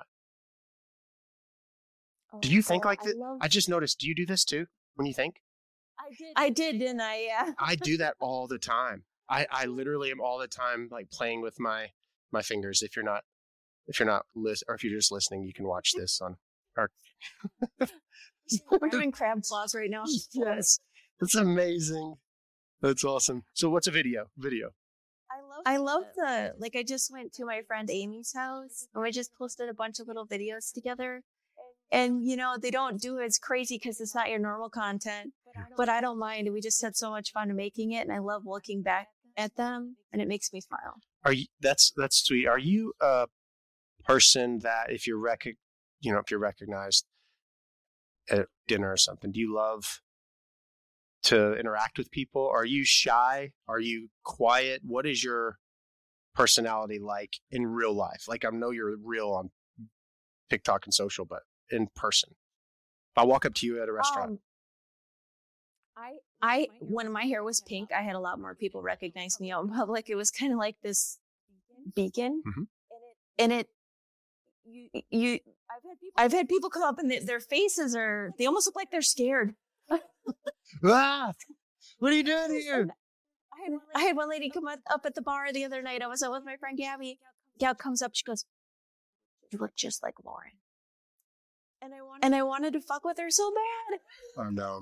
Oh, do you think like that? I, I just noticed, do you do this too when you think? I did. I did, didn't I? Yeah. I do that all the time. I, I literally am all the time like playing with my, my fingers. If you're not, if you're not list, or if you're just listening, you can watch this on our. We're doing crab claws right now. Yes. That's amazing. That's awesome. So what's a video? Video. I love I love the, like I just went to my friend Amy's house and we just posted a bunch of little videos together. And, you know, they don't do it as crazy because it's not your normal content, but I don't mind. We just had so much fun making it and I love looking back at them and it makes me smile. Are you, that's, that's sweet. Are you a person that if you're rec, you know, if you're recognized at dinner or something, do you love to interact with people? Are you shy? Are you quiet? What is your personality like in real life? Like I know you're real on TikTok and social, but in person. If I walk up to you at a restaurant. Um, I, I, when my hair was pink, I had a lot more people recognize me out in public. It was kind of like this beacon. Mm-hmm. And it, you, you, I've had people, I've had people come up and they, their faces are, they almost look like they're scared. Ah, what are you doing here? I had, I had one lady come up at the bar the other night. I was out with my friend Gabby. Gab comes up. She goes, "You look just like Lauren." And I wanted, and I wanted to fuck with her so bad. Oh no.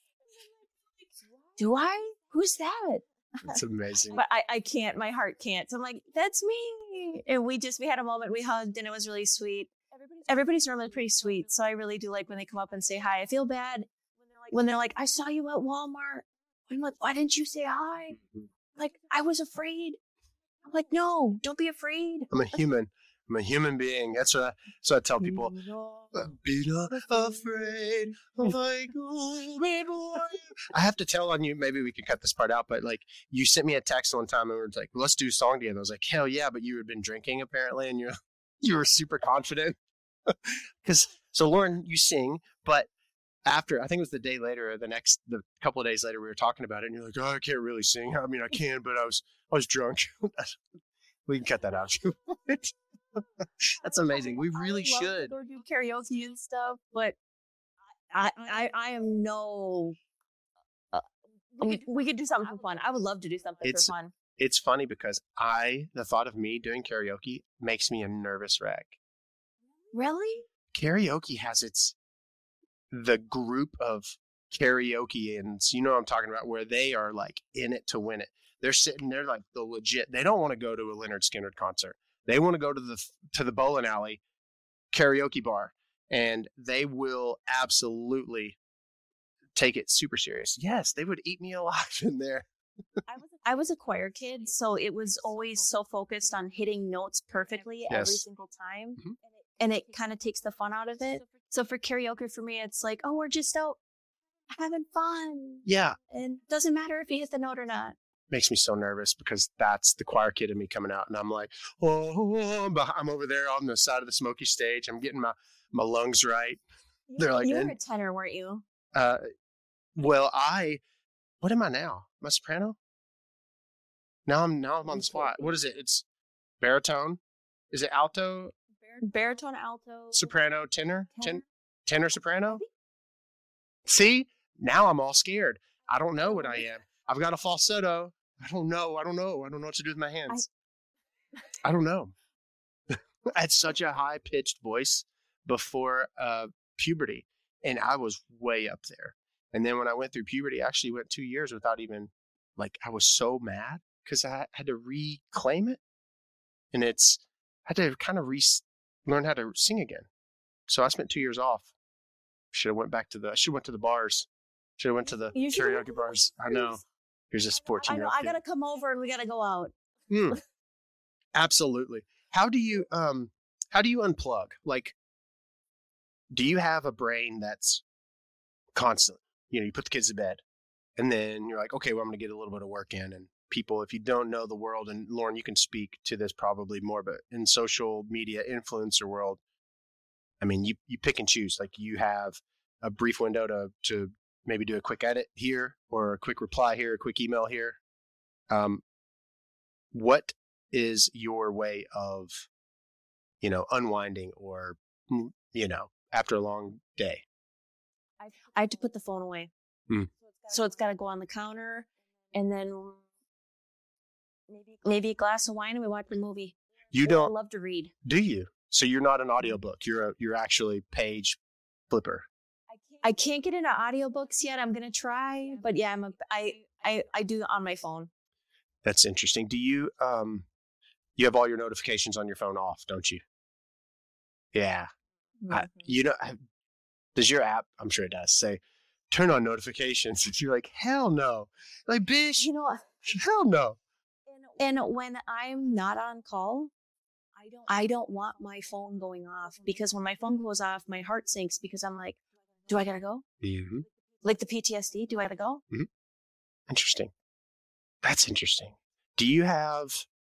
Do I? Who's that? That's amazing. But I, I can't. My heart can't. So I'm like, that's me. And we just we had a moment. We hugged, and it was really sweet. Everybody's, Everybody's normally pretty sweet, so I really do like when they come up and say hi. I feel bad when they're like, I saw you at Walmart. I'm like, why didn't you say hi? Mm-hmm. Like, I was afraid. I'm like, no, don't be afraid. I'm a human. I'm I'm a human being. That's what I, that's what I tell people. Be not afraid. Like, I have to tell on you. Maybe we can cut this part out. But like, you sent me a text one time and we were like, "Let's do a song together." I was like, "Hell yeah!" But you had been drinking apparently, and you you were super confident. Because so Lauren, you sing, but after I think it was the day later, or the next the couple of days later, we were talking about it, and you're like, "Oh, I can't really sing. I mean, I can, but I was I was drunk." We can cut that out. That's amazing. We really I love should. to go do karaoke and stuff, but I I, I am no. Uh, we, we could do something for fun. I would love to do something It's- for fun. It's funny because I, the thought of me doing karaoke makes me a nervous wreck. Really? Karaoke has its, the group of karaokeans, you know what I'm talking about, where they are like in it to win it. They're sitting there like the legit, they don't want to go to a Leonard Skinner concert. They want to go to the, to the bowling alley karaoke bar, and they will absolutely take it super serious. Yes, they would eat me alive in there. I was a, I was a choir kid, so it was always so focused on hitting notes perfectly every Yes. single time, Mhm. and it kind of takes the fun out of it. So for karaoke, for me, it's like, oh, we're just out having fun, Yeah. and doesn't matter if you hit the note or not. Makes me so nervous because that's the choir kid in me coming out, and I'm like, oh, I'm beh- I'm over there on the side of the smoky stage. I'm getting my, my lungs right. They're like, you were "And- a tenor, weren't you? Uh, well, I, what am I now? Am I soprano? Now I'm now I'm on the spot. What is it? It's baritone. Is it alto, Baritone, alto, soprano, tenor, tenor. Ten, tenor, soprano? See, now I'm all scared. I don't know what I am. I've got a falsetto. I don't know. I don't know. I don't know what to do with my hands. I, I don't know. I had such a high pitched voice before uh, puberty, and I was way up there. And then when I went through puberty, I actually went two years without even, like, I was so mad because I had to reclaim it. And it's, I had to kind of re learn how to sing again. So I spent two years off. Should have went back to the, I should have went to the bars. Should have went to the You should've went karaoke to the bars. I know. Here's this fourteen I year know. old I kid. gotta come over and we gotta go out. Mm, absolutely. How do you um how do you unplug? Like, do you have a brain that's constant? You know, you put the kids to bed and then you're like, okay, well, I'm gonna get a little bit of work in. And people, if you don't know the world, and Lauren, you can speak to this probably more, but in social media influencer world, I mean, you you pick and choose. Like, you have a brief window to to maybe do a quick edit here, or a quick reply here, a quick email here. Um, what is your way of, you know, unwinding, or, you know, after a long day? I had to put the phone away. Hmm. So it's got to go on the counter, and then maybe maybe a glass of wine, and we watch a movie. You I don't, love to read. do you? So you're not an audiobook. You're a, you're actually page flipper. I can't get into audiobooks yet. I'm gonna try, but yeah, I'm a I I I do on my phone. That's interesting. Do you, um, you have all your notifications on your phone off, don't you? Yeah. I, you know, I, does your app, I'm sure it does, say, turn on notifications? If you're like, hell no. Like, bitch, You know, hell no. and when I'm not on call, I don't I don't want my phone going off, because when my phone goes off, my heart sinks, because I'm like, do I gotta go? Mm-hmm. Like the P T S D, do I gotta go? Interesting. That's interesting. Do you have,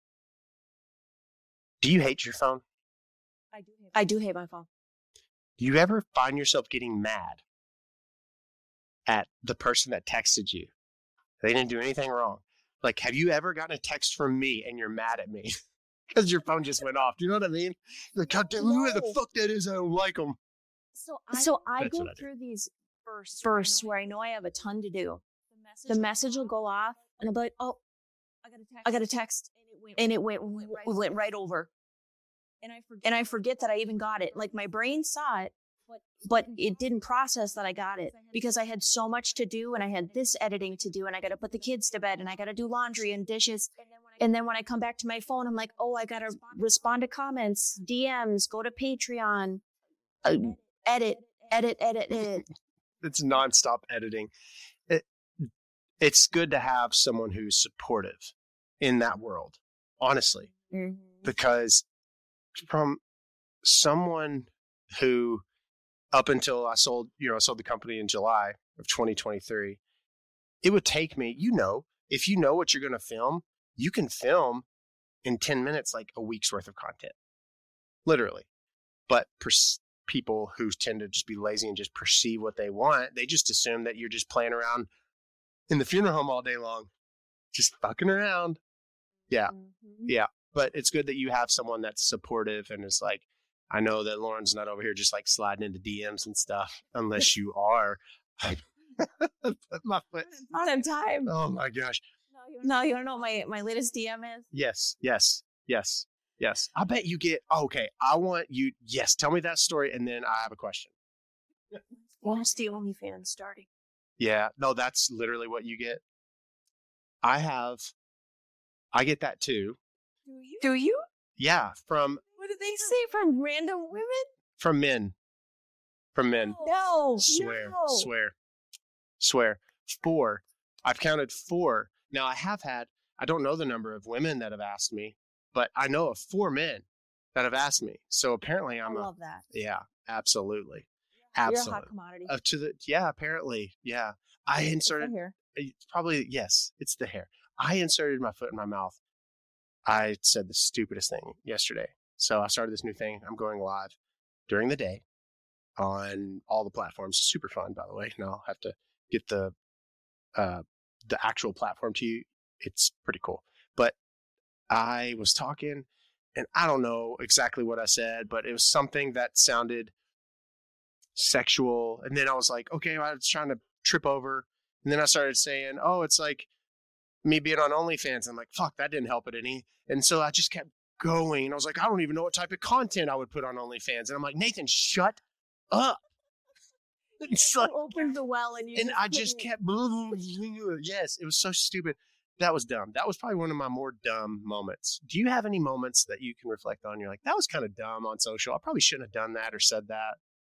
do you hate your phone? I do. I do hate my phone. Do you ever find yourself getting mad at the person that texted you? They didn't do anything wrong. Like, have you ever gotten a text from me and you're mad at me because your phone just went off? Do you know what I mean? You're like, God damn, who the No. fuck that is? I don't like them. So I, so I That's go what I do. through these bursts, bursts where I know I have a ton to do. The message will go off, and I'll be like, oh, I got a text, and it went w- went right over. And I forget, and I forget that I even got it. Like, my brain saw it, but it didn't process that I got it, because I had so much to do, and I had this editing to do, and I got to put the kids to bed, and I got to do laundry and dishes. And then when I come back to my phone, I'm like, oh, I got to respond to comments, D Ms, go to Patreon, uh, edit, edit, edit, edit. It's nonstop editing. It, it's good to have someone who's supportive in that world, honestly, Mhm. because from someone who, up until I sold, you know, I sold the company in July of twenty twenty-three, it would take me, you know, if you know what you're going to film, you can film in ten minutes, like a week's worth of content, literally. But pers- people who tend to just be lazy and just perceive what they want, they just assume that you're just playing around in the funeral home all day long, just fucking around. Yeah. Mm-hmm. Yeah. But it's good that you have someone that's supportive and is like, I know that Lauren's not over here just like sliding into D Ms and stuff, unless you are. My foot. Not in time. Oh my gosh. No, you don't know what my, my latest D M is? Yes, yes, yes, yes. I bet you get, oh, okay, I want you, yes, tell me that story, and then I have a question. What's the OnlyFans starting? Yeah, no, that's literally what you get. I have, I get that too. Do you? Do you? Yeah, from. What did they say? From random women? From men. From men. No. Swear, no. swear, swear. Four. I've counted four. Now, I have had, I don't know the number of women that have asked me, but I know of four men that have asked me. So apparently I'm I a, love that. Yeah, absolutely. Absolutely. You're a hot commodity. Up to the, yeah, apparently. Yeah. I inserted, probably, yes, it's the hair. I inserted my foot in my mouth. I said the stupidest thing yesterday. So I started this new thing. I'm going live during the day on all the platforms. Super fun, by the way. Now I'll have to get the, uh, the actual platform to you. It's pretty cool. But I was talking and I don't know exactly what I said, but it was something that sounded sexual. And then I was like, okay, I was trying to trip over. And then I started saying, oh, it's like me being on OnlyFans. I'm like, fuck, that didn't help it any. And so I just kept going. And I was like, I don't even know what type of content I would put on OnlyFans. And I'm like, Nathan, shut up. It's like, opened the well and you and I just kept yes, it was so stupid. That was dumb. That was probably one of my more dumb moments. Do you have any moments that you can reflect on? You're like, that was kind of dumb on social. I probably shouldn't have done that or said that.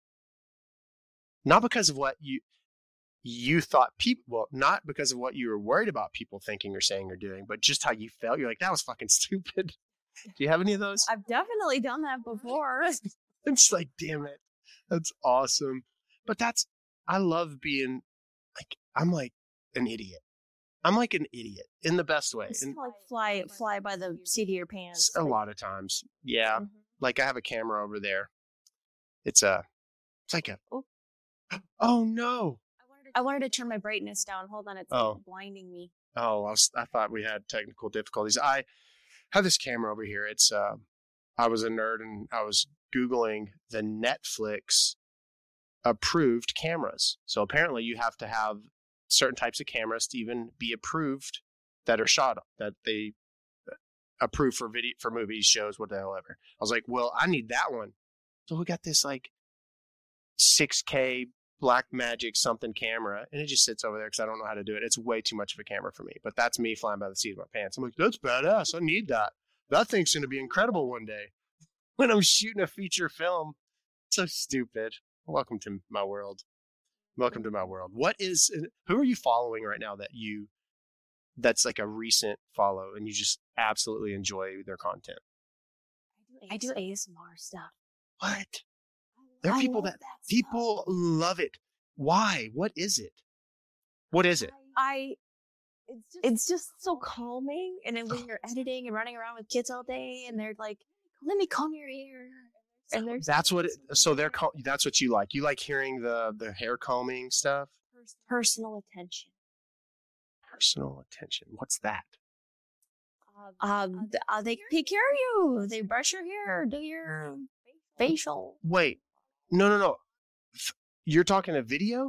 Not because of what you you thought people, well, not because of what you were worried about people thinking or saying or doing, but just how you felt. You're like, that was fucking stupid. Do you have any of those? I've definitely done that before. It's like, damn it. That's awesome. But that's, I love being like, I'm like an idiot. I'm like an idiot in the best way. And like fly, fly by the seat of your pants. A lot of times. Yeah. Mm-hmm. Like I have a camera over there. It's a, it's like a, oh, oh no. I wanted, to, I wanted to turn my brightness down. Hold on. It's oh. blinding me. Oh, I, was, I thought we had technical difficulties. I have this camera over here. It's, uh, I was a nerd and I was Googling the Netflix approved cameras. So apparently you have to have certain types of cameras to even be approved that are shot, that they approve for video, for movies, shows, what the hell ever. I was like, well, I need that one. So we got this like six K Blackmagic something camera, and it just sits over there because I don't know how to do it. It's way too much of a camera for me, but that's me flying by the seat of my pants. I'm like, that's badass. I need that. That thing's going to be incredible one day when I'm shooting a feature film. So stupid. Welcome to my world. Welcome to my world. What is, who are you following right now that you, that's like a recent follow and you just absolutely enjoy their content? I do A S M R stuff. What? There are people that, that people love it. Why? What is it? What is it? I, it's just, it's just so calming. And then when you're editing and running around with kids all day and they're like, let me comb your ear. And there's that's what it, so they're that's what you like. You like hearing the the hair combing stuff? Personal attention. Personal attention. What's that? Um, uh, they take care of you. They brush your hair, do your facial. Wait, no, no, no. You're talking a video?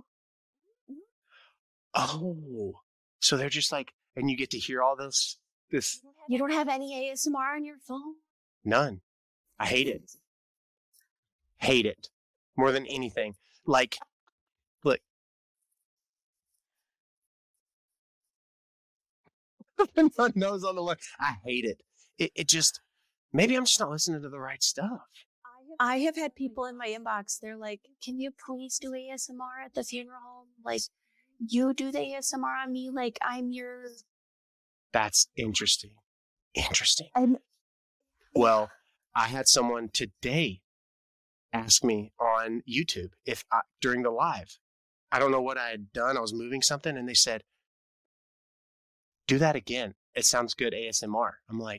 Oh, so they're just like, and you get to hear all this. This. You don't have any A S M R on your phone? None. I hate it. Hate it more than anything. Like, look. My nose on the line. I hate it. it. It just, maybe I'm just not listening to the right stuff. I have had people in my inbox. They're like, can you please do A S M R at the funeral home? Like, you do the A S M R on me like I'm your... That's interesting. Interesting. And well, I had someone today ask me on YouTube if I, during the live, I don't know what I had done. I was moving something and they said, do that again. It sounds good A S M R. I'm like,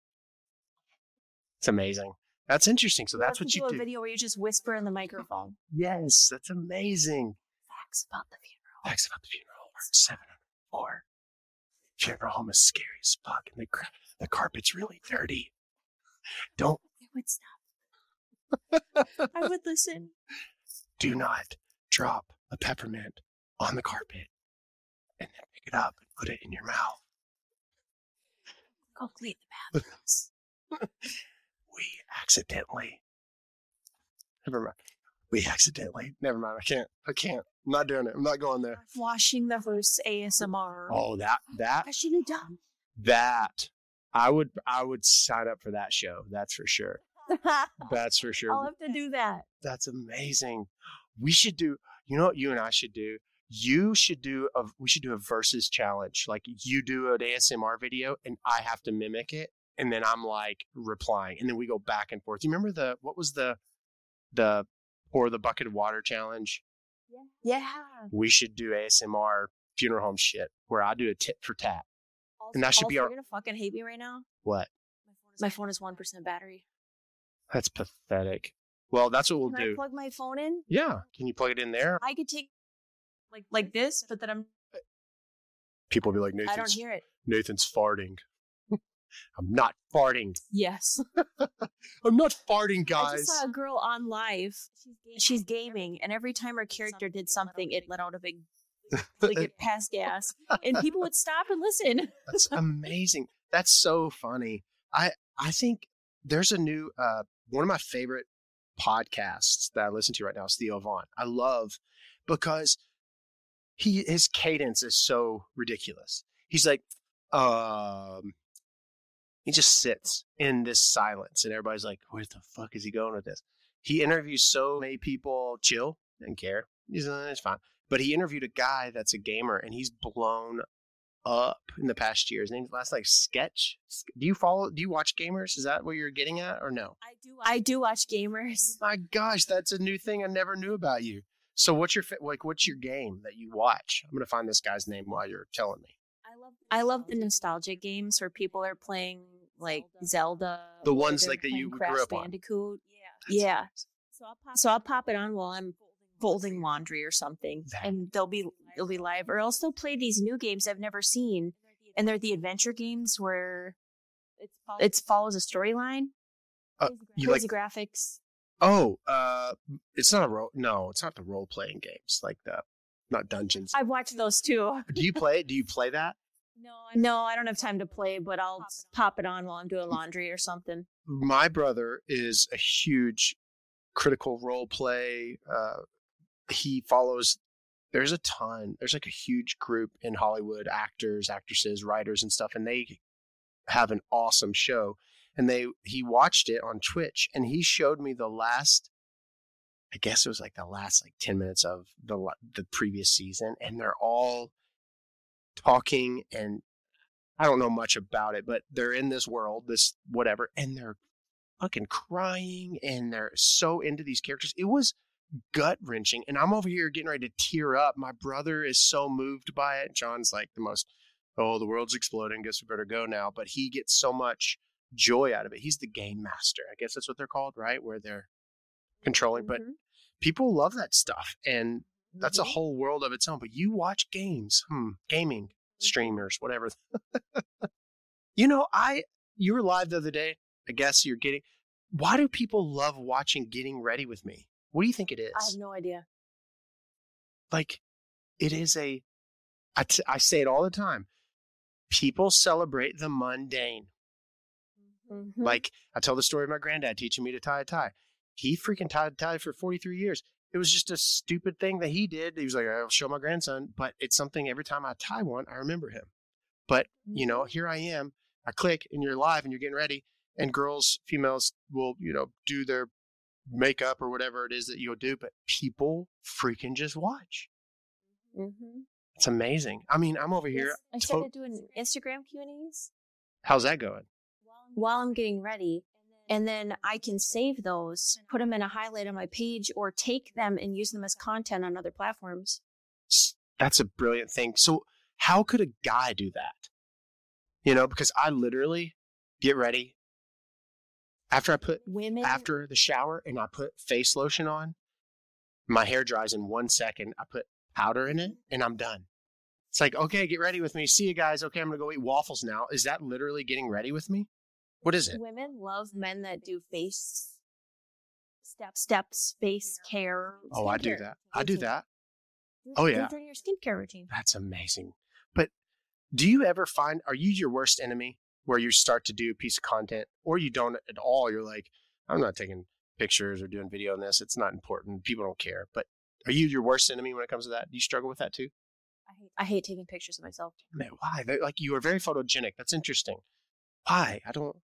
it's amazing. That's interesting. So We'll that's have what to you do. do. A video where you just whisper in the microphone. Yes, that's amazing. Facts about the funeral. Facts about the funeral. seven oh four. Funeral home is scary as fuck, and the, car- the carpet's really dirty. Don't. I would stop. I would listen. Do not drop a peppermint on the carpet and then pick it up and put it in your mouth. Go clean the bathrooms. We accidentally. Never mind. We accidentally. Never mind. I can't. I can't. I'm not doing it. I'm not going there. Washing the first A S M R. Oh, that that I should have done. that. I would I would sign up for that show. That's for sure. That's for sure. I'll have to do that. That's amazing. We should do. You know what you and I should do? You should do a. We should do a versus challenge. Like you do an A S M R video, and I have to mimic it, and then I'm like replying, and then we go back and forth. Do you remember the what was the the pour the bucket of water challenge? Yeah. We should do A S M R funeral home shit where I do a tit for tat. And that should be also, our- You're gonna fucking hate me right now. What? My phone is one percent battery. That's pathetic. Well, that's what we'll Can do. I plug my phone in? Yeah. Can you plug it in there? I could take like like this, but then I'm People will be like, I don't Nathan's, hear it. Nathan's farting. I'm not farting. Yes. I'm not farting, I guys. just saw a girl on live. She's gaming, and every time her character did something, it let out a big, like it passed gas, and people would stop and listen. That's amazing. That's so funny. I I think there's a new uh one of my favorite podcasts that I listen to right now is Theo Vaughn. I love because he his cadence is so ridiculous. He's like, um, he just sits in this silence, and everybody's like, "Where the fuck is he going with this?" He interviews so many people, chill, didn't care. He's uh, it's fine. But he interviewed a guy that's a gamer, and he's blown up in the past year. His name's last like Sketch. Do you follow? Do you watch gamers? Is that what you're getting at, or no? I do. I do watch gamers. My gosh, that's a new thing I never knew about you. So what's your fa- like? What's your game that you watch? I'm gonna find this guy's name while you're telling me. I love. I love the nostalgic games where people are playing like Zelda. The or ones they're like that playing you grew Crash up on. Bandicoot. That's Yeah. amazing. So I'll pop, so I'll pop it on while I'm folding laundry or something, That- and they'll be they'll be live. Or I'll still play these new games I've never seen, and they're the adventure games where it follows a storyline. Uh, you Crazy like? graphics. Oh, uh, it's not a role. No, it's not the role playing games like the not dungeons. I've watched those too. Do you play? Do you play that? No, I don't have time to play, but I'll pop it on while I'm doing laundry or something. My brother is a huge critical role play. Uh, he follows. There's a ton. There's like a huge group in Hollywood, actors, actresses, writers, and stuff, and they have an awesome show. And they he watched it on Twitch, and he showed me the last. I guess it was like the last like ten minutes of the the previous season, and they're all talking, and I don't know much about it, but they're in this world, this whatever, and they're fucking crying, and they're so into these characters. It was gut wrenching, and I'm over here getting ready to tear up. My brother is so moved by it. John's like the most, oh, the world's exploding. Guess we better go now. But he gets so much joy out of it. He's the game master. I guess that's what they're called, right? Where they're controlling. But Mhm. people love that stuff, and that's a Mhm. whole world of its own. But you watch games, hmm, gaming streamers, whatever. You know, I you were live the other day. I guess you're getting. Why do people love watching Getting Ready with Me? What do you think it is? I have no idea. Like, it is a. I, t- I say it all the time. People celebrate the mundane. Mhm. Like, I tell the story of my granddad teaching me to tie a tie. He freaking tied a tie for forty-three years. It was just a stupid thing that he did. He was like, I'll show my grandson. But it's something every time I tie one, I remember him. But, you know, here I am. I click and you're live and you're getting ready. And girls, females will, you know, do their makeup or whatever it is that you'll do. But people freaking just watch. Mhm. It's amazing. I mean, I'm over here. Yes, I to- started doing Instagram Q and A's How's that going? while I'm getting ready, And then I can save those, put them in a highlight on my page, or take them and use them as content on other platforms. That's a brilliant thing. So how could a guy do that? You know, because I literally get ready after I put Women after the shower and I put face lotion on, my hair dries in one second. I put powder in it and I'm done. It's like, okay, get ready with me. See you guys. Okay, I'm going to go eat waffles now. Is that literally getting ready with me? What is it? Women love men that do face steps, steps face care. Oh, I do skincare that. I do routine. that. Oh, yeah. Go through your skincare routine. That's amazing. But do you ever find, are you your worst enemy where you start to do a piece of content or you don't at all? You're like, I'm not taking pictures or doing video on this. It's not important. People don't care. But are you your worst enemy when it comes to that? Do you struggle with that too? I hate, I hate taking pictures of myself. Man, why? They're, like you are very photogenic. That's interesting. Why? I don't.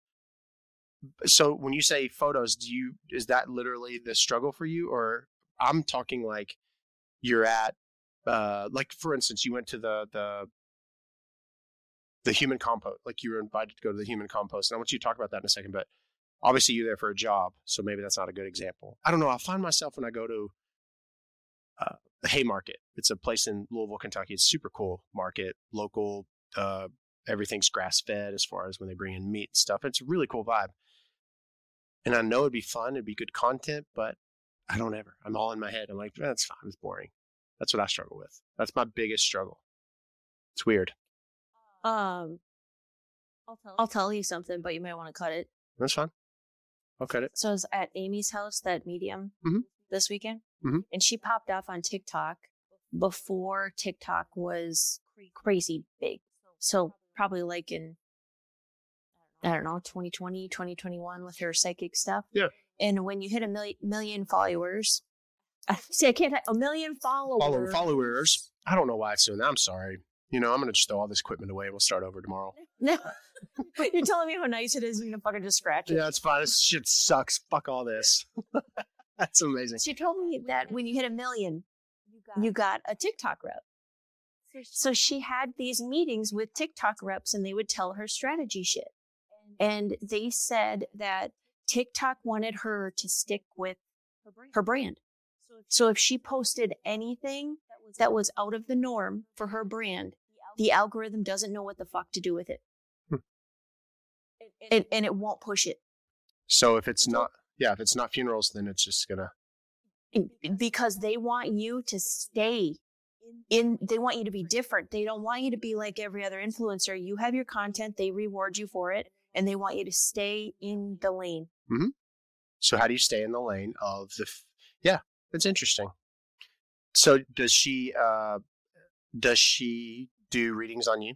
So when you say photos, do you, is that literally the struggle for you? Or I'm talking like you're at, uh, like for instance, you went to the, the, the human compost, like you were invited to go to the human compost. And I want you to talk about that in a second, but obviously you're there for a job. So maybe that's not a good example. I don't know. I find myself when I go to uh, the Haymarket. It's a place in Louisville, Kentucky. It's super cool market, local, uh, everything's grass fed as far as when they bring in meat and stuff. It's a really cool vibe. And I know it'd be fun. It'd be good content, but I don't ever, I'm all in my head. I'm like, that's fine. It's boring. That's what I struggle with. That's my biggest struggle. It's weird. Um, I'll tell, I'll tell you something, but you might want to cut it. That's fine. I'll cut it. So I was at Amy's house, that medium, Mhm. this weekend, Mhm. and she popped off on TikTok before TikTok was crazy big. So probably like in, I don't know, twenty twenty, twenty twenty-one with her psychic stuff. Yeah. And when you hit a million, million followers, I see, I can't, a million followers. Follow, followers. I don't know why it's doing that. I'm sorry. You know, I'm going to just throw all this equipment away and we'll start over tomorrow. No, you're telling me how nice it is. You're going to fucking just scratch it. Yeah, it's fine. This shit sucks. Fuck all this. That's amazing. She told me that when you hit a million, you got a TikTok rep. So she had these meetings with TikTok reps and they would tell her strategy shit. And they said that TikTok wanted her to stick with her brand. So if she posted anything that was out of the norm for her brand, the algorithm doesn't know what the fuck to do with it. Hmm. And, and it won't push it. So if it's not, yeah, if it's not funerals, then it's just going to. Because they want you to stay in, they want you to be different. They don't want you to be like every other influencer. You have your content, they reward you for it, and they want you to stay in the lane. Mm-hmm. So how do you stay in the lane of the, f- yeah, it's interesting. So does she, uh, does she do readings on you?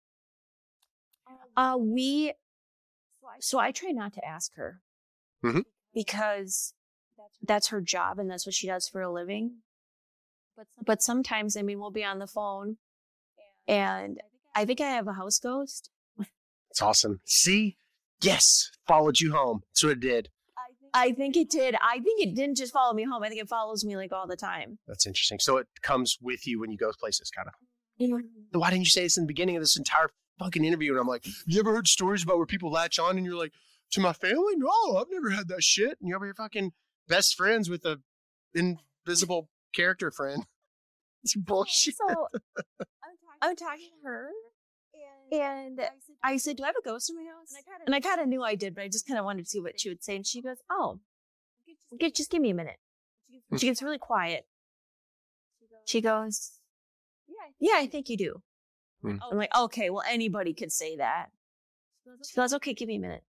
Uh, we, so I try not to ask her mm-hmm. because that's her job and that's what she does for a living. But sometimes, I mean, we'll be on the phone and I think I have a house ghost. It's awesome. See? Yes. Followed you home. That's what it did. I think it did. I think it didn't just follow me home. I think it follows me like all the time. That's interesting. So it comes with you when you go places, kind of. Mm-hmm. Why didn't you say this in the beginning of this entire fucking interview? And I'm like, you ever heard stories about where people latch on and you're like, to my family? No, I've never had that shit. And you're over your fucking best friends with a invisible character friend. It's bullshit. So I'm talking to her and I said, do I have a ghost in my house? And I kind of knew I did, but I just kind of wanted to see what she would say. And she goes, oh, just give me a minute. She gets really quiet. She goes, yeah, I think you do. Hmm. I'm like, okay, well, anybody could say that. She goes, okay, give me a minute.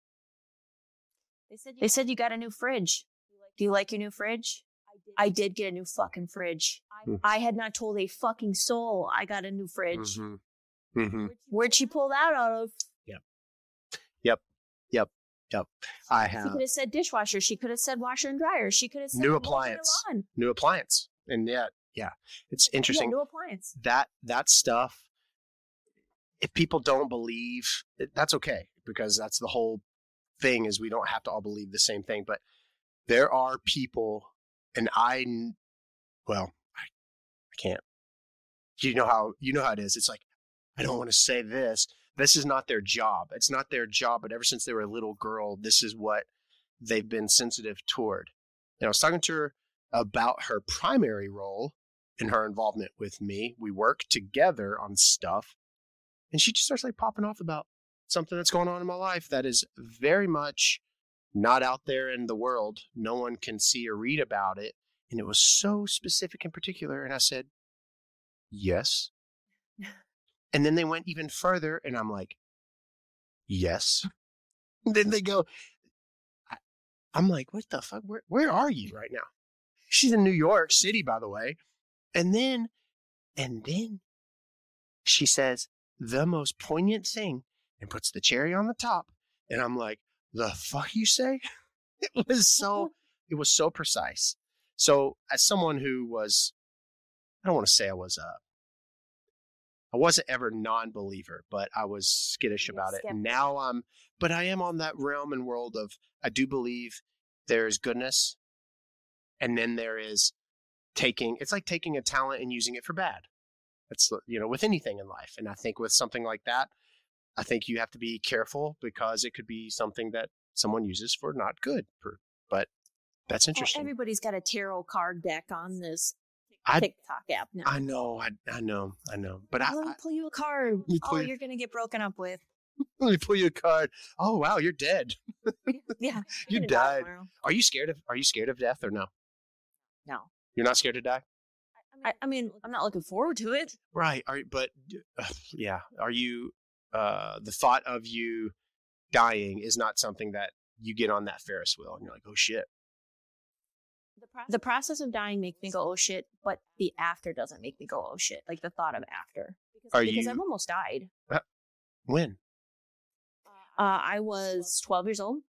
They said you got a new fridge. Do you like your new fridge? I did get a new fucking fridge. Hmm. I had not told a fucking soul I got a new fridge. Mm-hmm. Mm-hmm. Where'd she pull that out of? Yep. Yep. Yep. Yep. I have. She could have said dishwasher. She could have said washer and dryer. She could have said new mowing appliance. your lawn. New appliance. And yeah, yeah. It's interesting. Yeah, new appliance. That that stuff, if people don't believe, that's okay, because that's the whole thing, is we don't have to all believe the same thing. But there are people, and I, well, I, I can't. You know how you know how it is. It's like, I don't want to say this. this is not their job. It's not their job, but ever since they were a little girl, this is what they've been sensitive toward. And I was talking to her about her primary role in her involvement with me. We work together on stuff, and she just starts like popping off about something that's going on in my life that is very much not out there in the world. No one can see or read about it. And it was so specific and particular. And I said, yes. And then they went even further, and I'm like, yes. And then they go, I, I'm like, what the fuck? Where, where are you right now? She's in New York City, by the way. And then, and then she says the most poignant thing and puts the cherry on the top. And I'm like, the fuck you say? It was so, it was so precise. So as someone who was, I don't want to say I was a, I wasn't ever non-believer, but I was skittish about it. And now I'm, but I am on that realm and world of, I do believe there is goodness. And then there is taking, it's like taking a talent and using it for bad. It's, you know, with anything in life. And I think with something like that, I think you have to be careful because it could be something that someone uses for not good. But that's interesting. Everybody's got a tarot card deck on this I, TikTok app now. I know, I, I know, I know. But I, let me pull you a card. Oh, you, you're going to get broken up with. Let me pull you a card. Oh, wow, you're dead. Yeah. You died. Are you scared of, are you scared of death or no? No. You're not scared to die? I, I mean, I'm not looking forward to it. Right. Are, but uh, yeah, are you, uh, the thought of you dying is not something that you get on that Ferris wheel and you're like, oh shit. The, pro- the process of dying makes me go, oh shit, but the after doesn't make me go, oh shit. Like the thought of after. Because, are because you, I've almost died. Uh, when? Uh, I was twelve years old.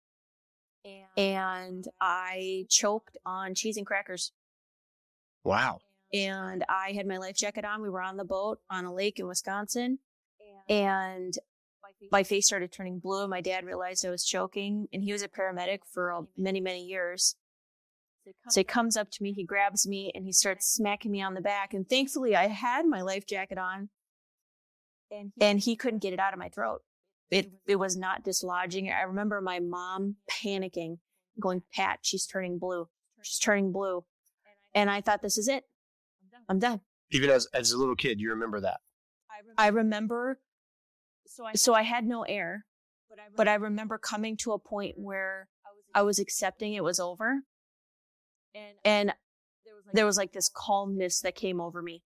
And I choked on cheese and crackers. Wow. And I had my life jacket on. We were on the boat on a lake in Wisconsin. And my face started turning blue. My dad realized I was choking. And he was a paramedic for many, many years. So he comes up to me, he grabs me, and he starts smacking me on the back. And thankfully, I had my life jacket on. And he couldn't get it out of my throat. It it was not dislodging. I remember my mom panicking, going, Pat, she's turning blue. She's turning blue. And I thought, this is it. I'm done. Even as, as a little kid, you remember that? I remember. So I, so I had no air, but I remember coming to a point where I was accepting it was over. And there was like this calmness that came over me.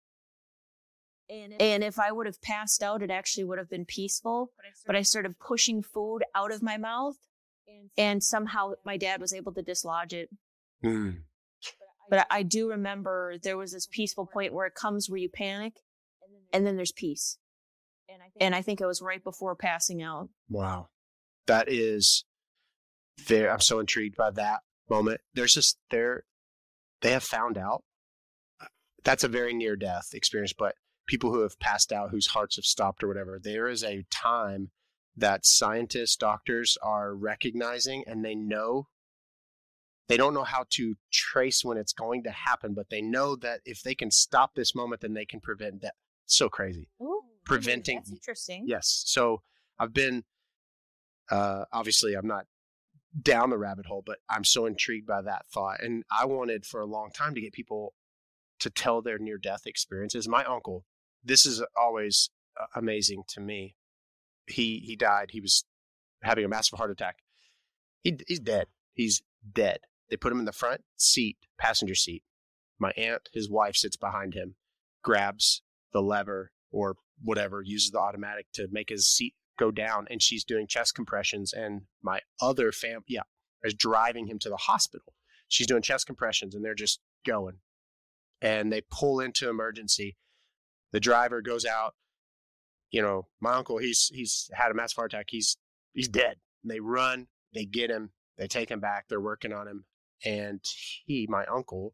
And if I would have passed out, it actually would have been peaceful. But I started pushing food out of my mouth, and somehow my dad was able to dislodge it. Mm. But I do remember there was this peaceful point where it comes where you panic, and then there's peace. And I think it was right before passing out. Wow. That is very, I'm so intrigued by that moment. There's just, there, they have found out. That's a very near death experience, but people who have passed out, whose hearts have stopped or whatever, there is a time that scientists, doctors are recognizing, and they know, they don't know how to trace when it's going to happen, but they know that if they can stop this moment, then they can prevent death. So crazy. Ooh, Preventing. That's interesting. Yes. So I've been, uh, obviously I'm not down the rabbit hole, but I'm so intrigued by that thought. And I wanted for a long time to get people to tell their near-death experiences. My uncle, this is always amazing to me. He he died. He was having a massive heart attack. He he's dead. He's dead. They put him in the front seat, passenger seat. My aunt, his wife, sits behind him, grabs the lever or whatever, uses the automatic to make his seat go down, and she's doing chest compressions. And my other fam, yeah, is driving him to the hospital. She's doing chest compressions, and they're just going. And they pull into emergency. The driver goes out. You know, my uncle, he's he's had a massive heart attack. He's he's dead. They run, they get him, they take him back. They're working on him, and he, my uncle,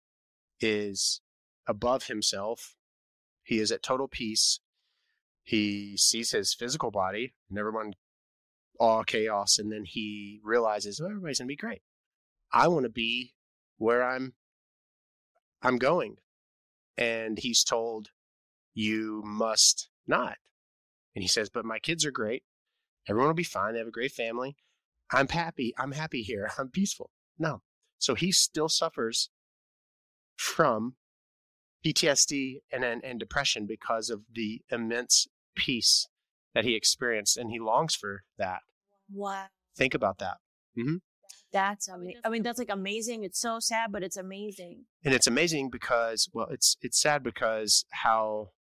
is above himself. He is at total peace. He sees his physical body, and everyone, all chaos, and then he realizes, oh, everybody's gonna be great. I want to be where I'm. I'm going, and he's told, you must not. And he says, but my kids are great. Everyone will be fine. They have a great family. I'm happy. I'm happy here. I'm peaceful. No. So he still suffers from P T S D and, and, and depression because of the immense peace that he experienced. And he longs for that. Wow. Think about that. Mm-hmm. That's amazing. I mean, that's like amazing. It's so sad, but it's amazing. And it's amazing because, well, it's it's sad because how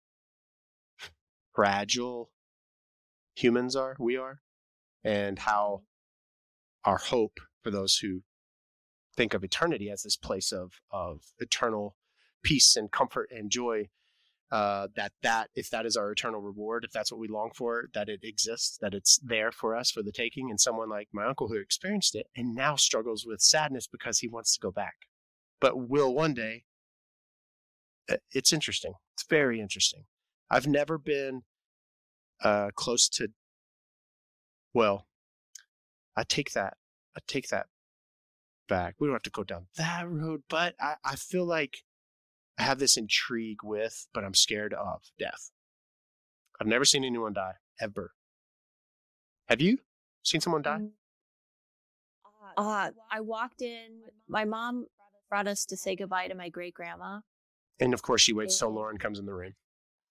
fragile humans are, we are, and how our hope for those who think of eternity as this place of of eternal peace and comfort and joy, uh, that that if that is our eternal reward, if that's what we long for, that it exists, that it's there for us for the taking. And someone like my uncle who experienced it and now struggles with sadness because he wants to go back, but will one day. It's interesting. It's very interesting. I've never been uh, close to, well, I take that, I take that back. We don't have to go down that road, but I, I feel like I have this intrigue with, but I'm scared of death. I've never seen anyone die, ever. Have you seen someone die? Uh, I walked in, my mom brought us to say goodbye to my great grandma. And of course she waits till Lauren comes in the room.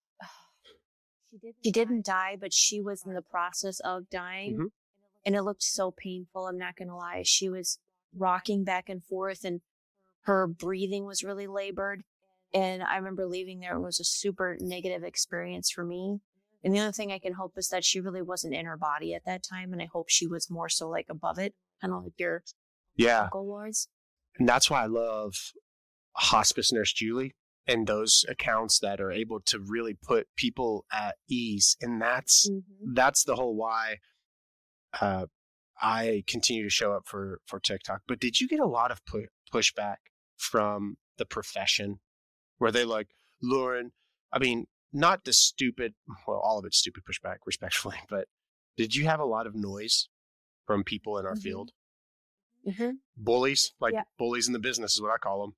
She didn't die, but she was in the process of dying. Mm-hmm. And it looked so painful. I'm not going to lie. She was rocking back and forth and her breathing was really labored. And I remember leaving there. It was a super negative experience for me. And the other thing I can hope is that she really wasn't in her body at that time. And I hope she was more so like above it, kind of like your yeah. uncle was. And that's why I love Hospice Nurse Julie and those accounts that are able to really put people at ease. And that's, mm-hmm. that's the whole why uh, I continue to show up for, for TikTok. But did you get a lot of pu- pushback from the profession? Where they like, Lauren, I mean, not the stupid, well, all of it's stupid pushback, respectfully, but did you have a lot of noise from people in our mm-hmm. field? Mm-hmm. Bullies, like yeah. bullies in the business is what I call them.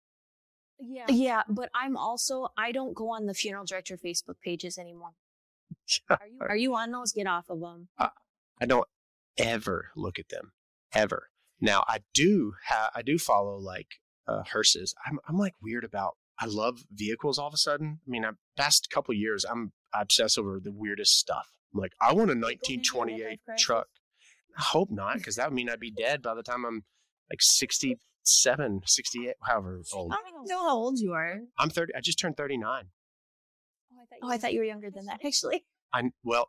Yeah. Yeah, but I'm also, I don't go on the funeral director Facebook pages anymore. Are you, are you on those? Get off of them. I, I don't ever look at them, ever. Now, I do have, I do follow like uh, hearses. I'm, I'm like weird about, I love vehicles all of a sudden. I mean, I past couple of years, I'm obsessed over the weirdest stuff. I'm like, I want a nineteen twenty-eight truck. I hope not, because that would mean I'd be dead by the time I'm like sixty-seven, sixty-eight, however old. I don't even know how old you are. I'm thirty. I just turned thirty-nine. Oh, I thought you, oh, I thought you were younger than that, actually. I well,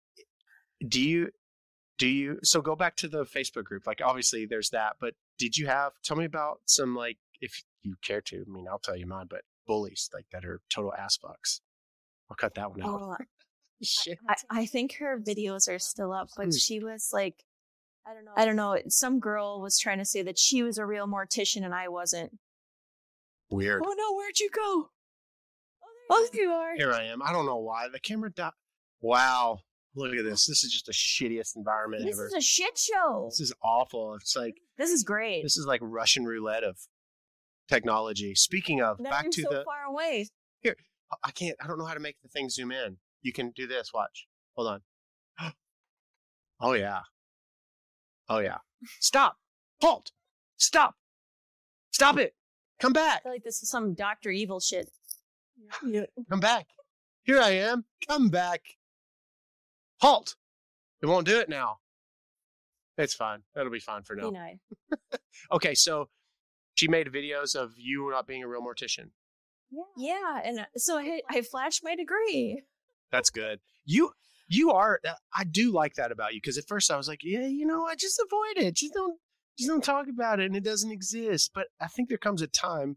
do you, do you, so go back to the Facebook group. Like, obviously there's that, but did you have, tell me about some, like, if you care to, I mean, I'll tell you mine, but bullies like that are total ass fucks. I'll cut that one out. Oh, Shit. I, I think her videos are still up, but mm. she was like, I don't know. I don't know. Some girl was trying to say that she was a real mortician and I wasn't. Weird. Oh no, where'd you go? Oh, there you are. Here I am. I don't know why. The camera died. Wow. Look at this. This is just the shittiest environment this ever. This is a shit show. This is awful. It's like. This is great. This is like Russian roulette of technology. Speaking of, now back you're to so the far away. Here, I can't. I don't know how to make the thing zoom in. You can do this. Watch. Hold on. Oh yeah. Oh yeah. Stop. Halt. Stop. Stop it. Come back. I feel like this is some Doctor Evil shit. Yeah. Come back. Here I am. Come back. Halt. It won't do it now. It's fine. That'll be fine for now. Okay, so she made videos of you not being a real mortician. Yeah. Yeah, and so I I flashed my degree. That's good. You you are. I do like that about you because at first I was like, yeah, you know, I just avoid it. Just don't just don't talk about it, and it doesn't exist. But I think there comes a time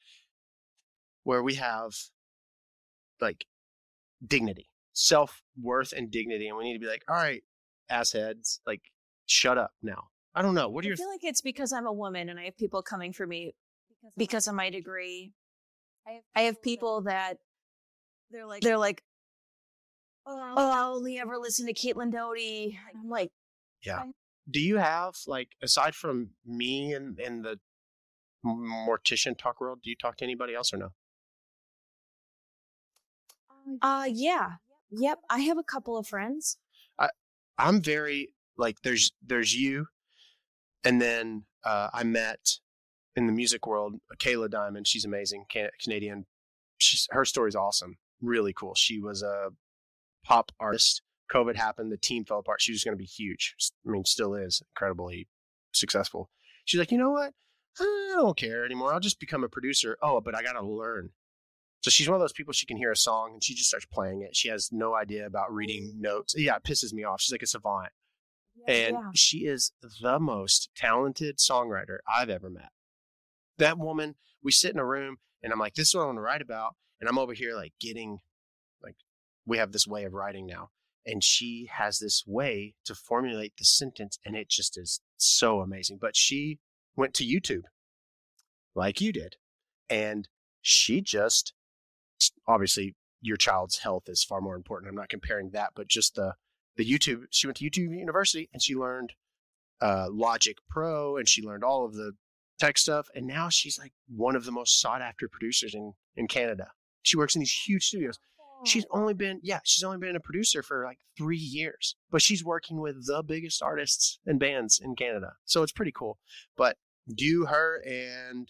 where we have like dignity, self-worth, and dignity, and we need to be like, all right, assheads, like shut up now. I don't know. What are I your? I feel like it's because I'm a woman and I have people coming for me because of my degree. I have, I have people that they're like they're like, oh, I'll only ever listen to Caitlin Doty. And I'm like, yeah. Do you have like aside from me and in the mortician talk world, do you talk to anybody else or no? Uh, yeah. Yep. I have a couple of friends. I, I'm very like there's there's you, and then uh, I met in the music world Kayla Diamond. She's amazing, Can- Canadian. She's her story's awesome, really cool. She was a pop artist. COVID happened, the team fell apart. She was going to be huge. I mean, still is incredibly successful. She's like, you know what? I don't care anymore. I'll just become a producer. Oh, but I got to learn. So she's one of those people, she can hear a song and she just starts playing it. She has no idea about reading notes. Yeah, it pisses me off. She's like a savant. And yeah. She is the most talented songwriter I've ever met. That woman, we sit in a room and I'm like, this is what I want to write about. And I'm over here like getting, like, we have this way of writing now. And she has this way to formulate the sentence and it just is so amazing. But she went to YouTube like you did. And she just, obviously your child's health is far more important. I'm not comparing that, but just the, the YouTube, she went to YouTube University and she learned uh, Logic Pro and she learned all of the tech stuff. And now she's like one of the most sought after producers in, in Canada. She works in these huge studios. She's only been, yeah, she's only been a producer for like three years, but she's working with the biggest artists and bands in Canada. So it's pretty cool. But do her and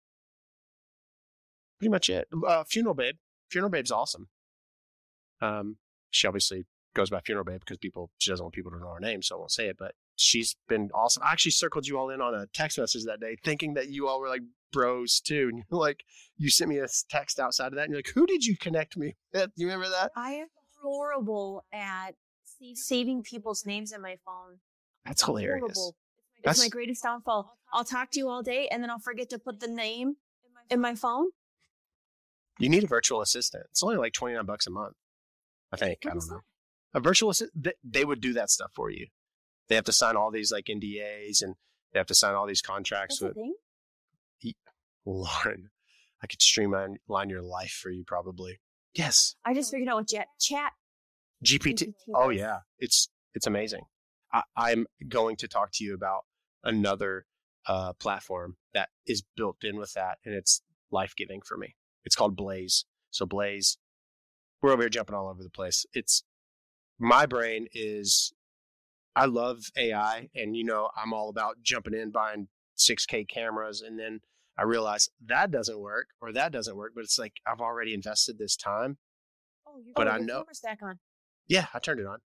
pretty much it. Uh, Funeral Babe. Funeral Babe's awesome. Um, she obviously goes by Funeral Babe because people, she doesn't want people to know her name, so I won't say it, but she's been awesome. I actually circled you all in on a text message that day thinking that you all were like bros too. And you're like, you sent me a text outside of that and you're like, who did you connect me with? You remember that? I am horrible at saving people's names in my phone. That's hilarious. Horrible. That's it's my greatest downfall. I'll talk to you all day and then I'll forget to put the name in my phone. You need a virtual assistant. It's only like twenty-nine bucks a month. I think. What I don't know. That? A virtual assistant, they, they would do that stuff for you. They have to sign all these like N D As and they have to sign all these contracts. That's with. A thing? Lauren, I could streamline line your life for you probably. Yes. I just figured out what chat. chat. G P T. Oh yeah, it's it's amazing. I, I'm going to talk to you about another uh, platform that is built in with that, and it's life giving for me. It's called Blaze. So Blaze, we're over here jumping all over the place. It's my brain is. I love A I, and you know I'm all about jumping in, buying six K cameras, and then I realize that doesn't work or that doesn't work. But it's like I've already invested this time. Oh, you but got I your know. camera stack on. Yeah, I turned it on.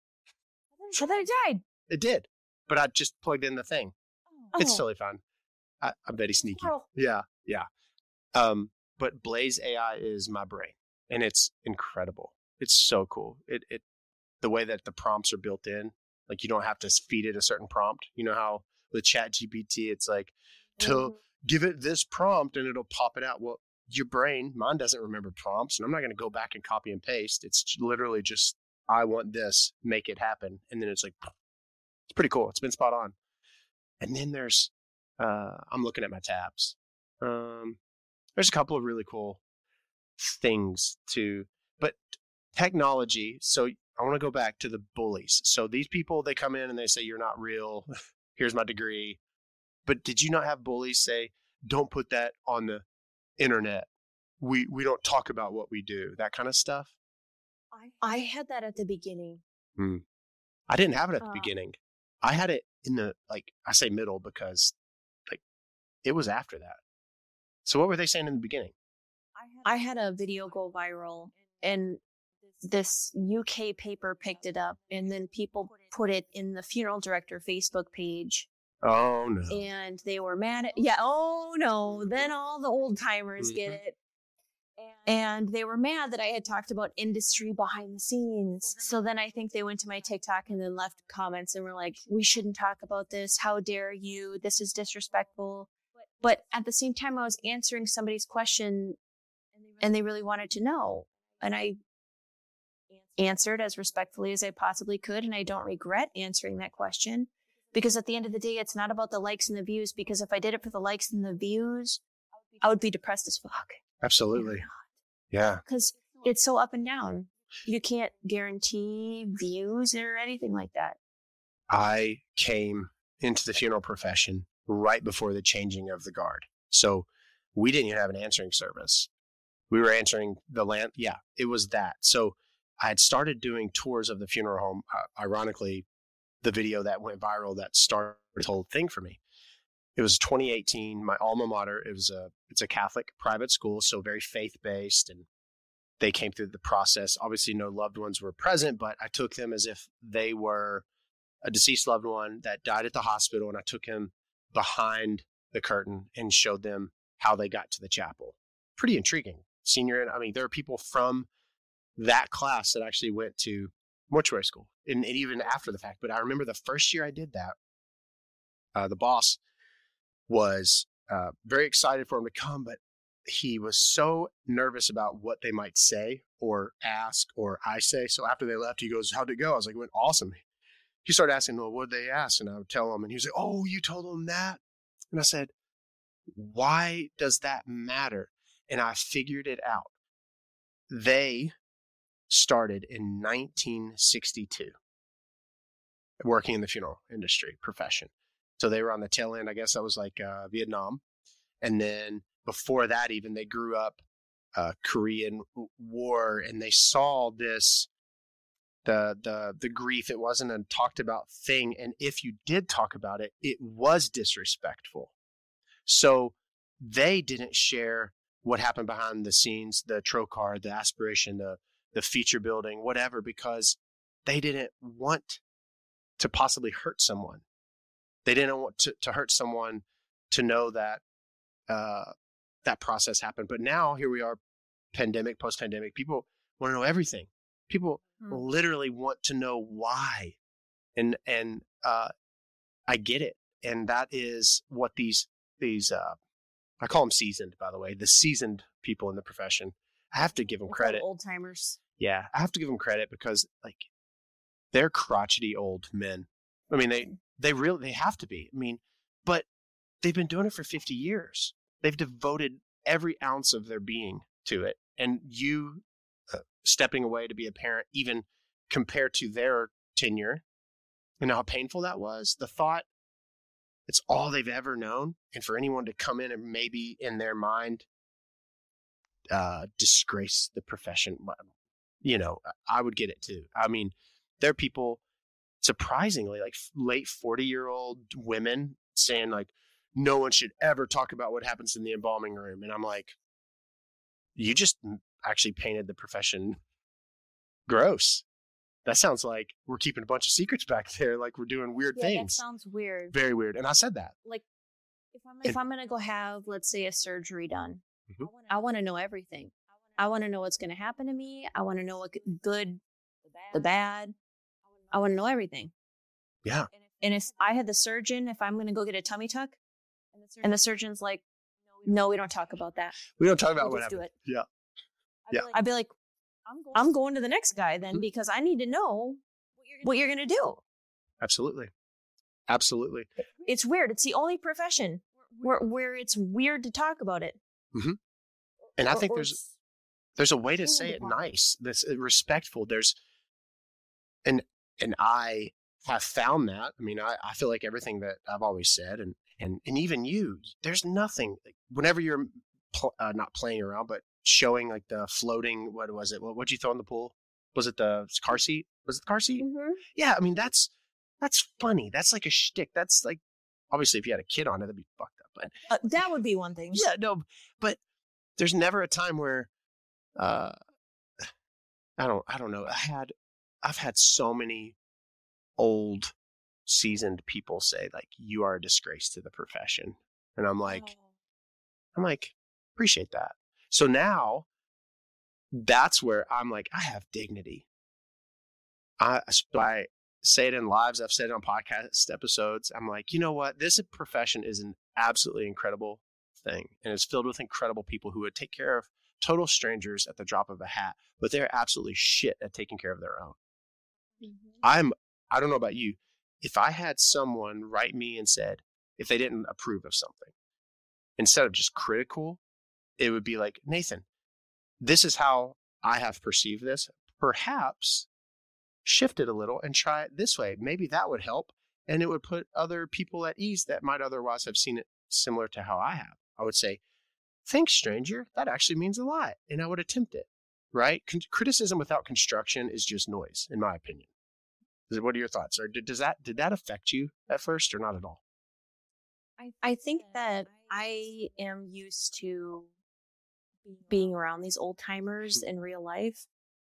I thought it died. It did, but I just plugged in the thing. Oh. It's totally fine. I, I'm very sneaky. Oh. Yeah, yeah. Um, but Blaze A I is my brain, and it's incredible. It's so cool. It it the way that the prompts are built in, like you don't have to feed it a certain prompt. You know how with Chat G P T, it's like to mm-hmm. give it this prompt and it'll pop it out. Well, your brain, mine doesn't remember prompts, and I'm not going to go back and copy and paste. It's literally just I want this, make it happen, and then it's like it's pretty cool. It's been spot on. And then there's uh, I'm looking at my tabs. Um, there's a couple of really cool things to, but technology. So I want to go back to the bullies. So these people, they come in and they say, you're not real. Here's my degree. But did you not have bullies say, don't put that on the internet? We we don't talk about what we do, that kind of stuff. I, I had that at the beginning. Hmm. I didn't have it at the uh, beginning. I had it in the, like, I say middle because like it was after that. So what were they saying in the beginning? I had a video go viral and this U K paper picked it up and then people put it in the funeral director Facebook page. Oh no. And they were mad at, yeah, oh no. Then all the old timers mm-hmm. get it. And they were mad that I had talked about industry behind the scenes. So then I think they went to my TikTok and then left comments and were like, we shouldn't talk about this. How dare you? This is disrespectful. But at the same time, I was answering somebody's question and they really wanted to know. And I answered as respectfully as I possibly could. And I don't regret answering that question because at the end of the day, it's not about the likes and the views, because if I did it for the likes and the views, I would be depressed as fuck. Absolutely. Yeah. Because it's so up and down. You can't guarantee views or anything like that. I came into the funeral profession right before the changing of the guard. So we didn't even have an answering service. We were answering the land. Yeah, it was that. So I had started doing tours of the funeral home. Uh, ironically, the video that went viral that started the whole thing for me. It was twenty eighteen, my alma mater. It was a, it's a Catholic private school, so very faith-based, and they came through the process. Obviously, no loved ones were present, but I took them as if they were a deceased loved one that died at the hospital, and I took him behind the curtain and showed them how they got to the chapel. Pretty intriguing. Senior, I mean, there are people from that class that actually went to mortuary school, and, and even after the fact. But I remember the first year I did that, uh, the boss was uh, very excited for him to come, but he was so nervous about what they might say or ask or I say. So after they left, he goes, "How'd it go?" I was like, "It went awesome." He started asking, "Well, what did they ask?" And I would tell him, and he was like, "Oh, you told them that?" And I said, "Why does that matter?" And I figured it out. They started in nineteen sixty-two working in the funeral industry profession. So they were on the tail end. I guess that was like uh, Vietnam. And then before that, even they grew up uh, Korean War, and they saw this, the, the, the grief. It wasn't a talked about thing. And if you did talk about it, it was disrespectful. So they didn't share what happened behind the scenes, the trocar, the aspiration, the, the feature building, whatever, because they didn't want to possibly hurt someone. They didn't want to, to hurt someone to know that uh, that process happened. But now here we are, pandemic, post-pandemic, people want to know everything. People hmm. literally want to know why. And, and uh, I get it. And that is what these, these uh, I call them seasoned, by the way, the seasoned people in the profession. I have to give them credit. Old timers. Yeah, I have to give them credit because like they're crotchety old men. I mean, they, they really, they have to be. I mean, but they've been doing it for fifty years. They've devoted every ounce of their being to it. And you uh, stepping away to be a parent, even compared to their tenure and how painful that was, the thought, it's all they've ever known. And for anyone to come in and maybe in their mind, uh, disgrace the profession, you know, I would get it too. I mean, there are people, surprisingly, like late forty year old women saying like, no one should ever talk about what happens in the embalming room. And I'm like, you just actually painted the profession gross. That sounds like we're keeping a bunch of secrets back there. Like we're doing weird yeah, things. That sounds weird. Very weird. And I said that. Like if I'm, if I'm going to go have, let's say, a surgery done, mm-hmm. I want to know everything. I want to know what's going to happen to me. I want to know what good, the bad. I want to know everything. Yeah. And if I had the surgeon, if I'm going to go get a tummy tuck, and the surgeon's like, no, we don't talk about that. We don't talk about we'll what just happened. Do it. Yeah. I'd yeah. Be like, I'd be like, I'm going, I'm going to the next guy then mm-hmm. because I need to know what you're going to do. Absolutely. Absolutely. It's weird. It's the only profession where, where it's weird to talk about it. Mm-hmm. And I think or, or there's there's a way to say it nice, that's respectful. There's, and and I have found that. I mean, I, I feel like everything that I've always said, and and and even you, there's nothing. Like, whenever you're pl- uh, not playing around, but showing like the floating, what was it? What would you throw in the pool? Was it the car seat? Was it the car seat? Mm-hmm. Yeah, I mean that's that's funny. That's like a shtick. That's like, obviously if you had a kid on it, that'd be fucked up. But uh, that would be one thing. Yeah, no, but there's never a time where uh, I don't I don't know. I had I've had so many old seasoned people say like, you are a disgrace to the profession, and I'm like, oh. I'm like, appreciate that. So now that's where I'm like, I have dignity. I, so I say it in lives. I've said it on podcast episodes. I'm like, you know what? This profession is an absolutely incredible thing, and it's filled with incredible people who would take care of total strangers at the drop of a hat, but they're absolutely shit at taking care of their own. Mm-hmm. I'm, I don't know about you. If I had someone write me and said, if they didn't approve of something, instead of just critical, it would be like, Nathan, this is how I have perceived this. Perhaps shift it a little and try it this way. Maybe that would help. And it would put other people at ease that might otherwise have seen it similar to how I have. I would say, thanks, stranger. That actually means a lot. And I would attempt it. right? Con- criticism without construction is just noise, in my opinion. Is it- What are your thoughts? Or did, does that did that affect you at first, or not at all? I think that I am used to being around these old timers in real life.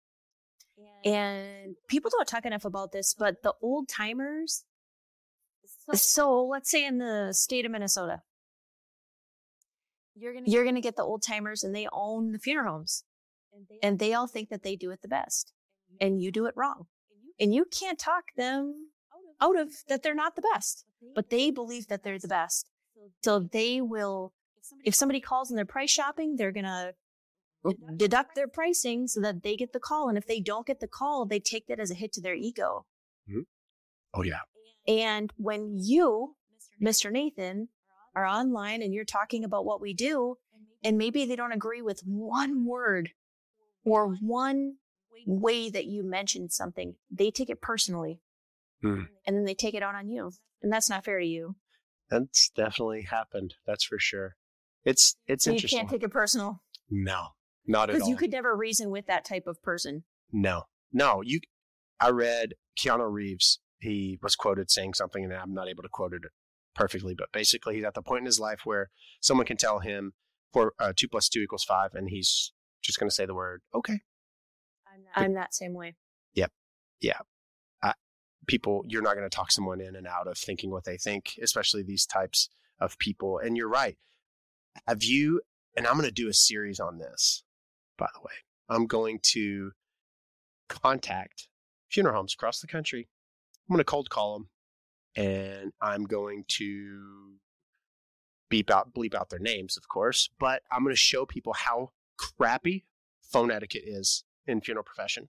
And people don't talk enough about this, but the old timers, so let's say in the state of Minnesota, you're going to get the old timers and they own the funeral homes. And they all think that they do it the best. And you do it wrong. And you can't talk them out of that they're not the best. But they believe that they're the best. So they will, if somebody calls and they're price shopping, they're going to deduct their pricing so that they get the call. And if they don't get the call, they take that as a hit to their ego. Mm-hmm. Oh, yeah. And when you, Mister Nathan, are online and you're talking about what we do, and maybe they don't agree with one word or one way that you mentioned something, they take it personally. Mm. And then they take it out on you. And that's not fair to you. That's definitely happened. That's for sure. It's it's you interesting. You can't take it personal. No, not at all. Because you could never reason with that type of person. No, no. You, I read Keanu Reeves. He was quoted saying something, and I'm not able to quote it perfectly, but basically he's at the point in his life where someone can tell him four, uh, two plus two equals five, and he's just going to say the word, okay. I'm, not, I'm that same way. Yep. Yeah. I, people, you're not going to talk someone in and out of thinking what they think, especially these types of people. And you're right. Have you, and I'm going to do a series on this, by the way. I'm going to contact funeral homes across the country. I'm going to cold call them, and I'm going to beep out, bleep out their names, of course, but I'm going to show people how crappy phone etiquette is in funeral profession.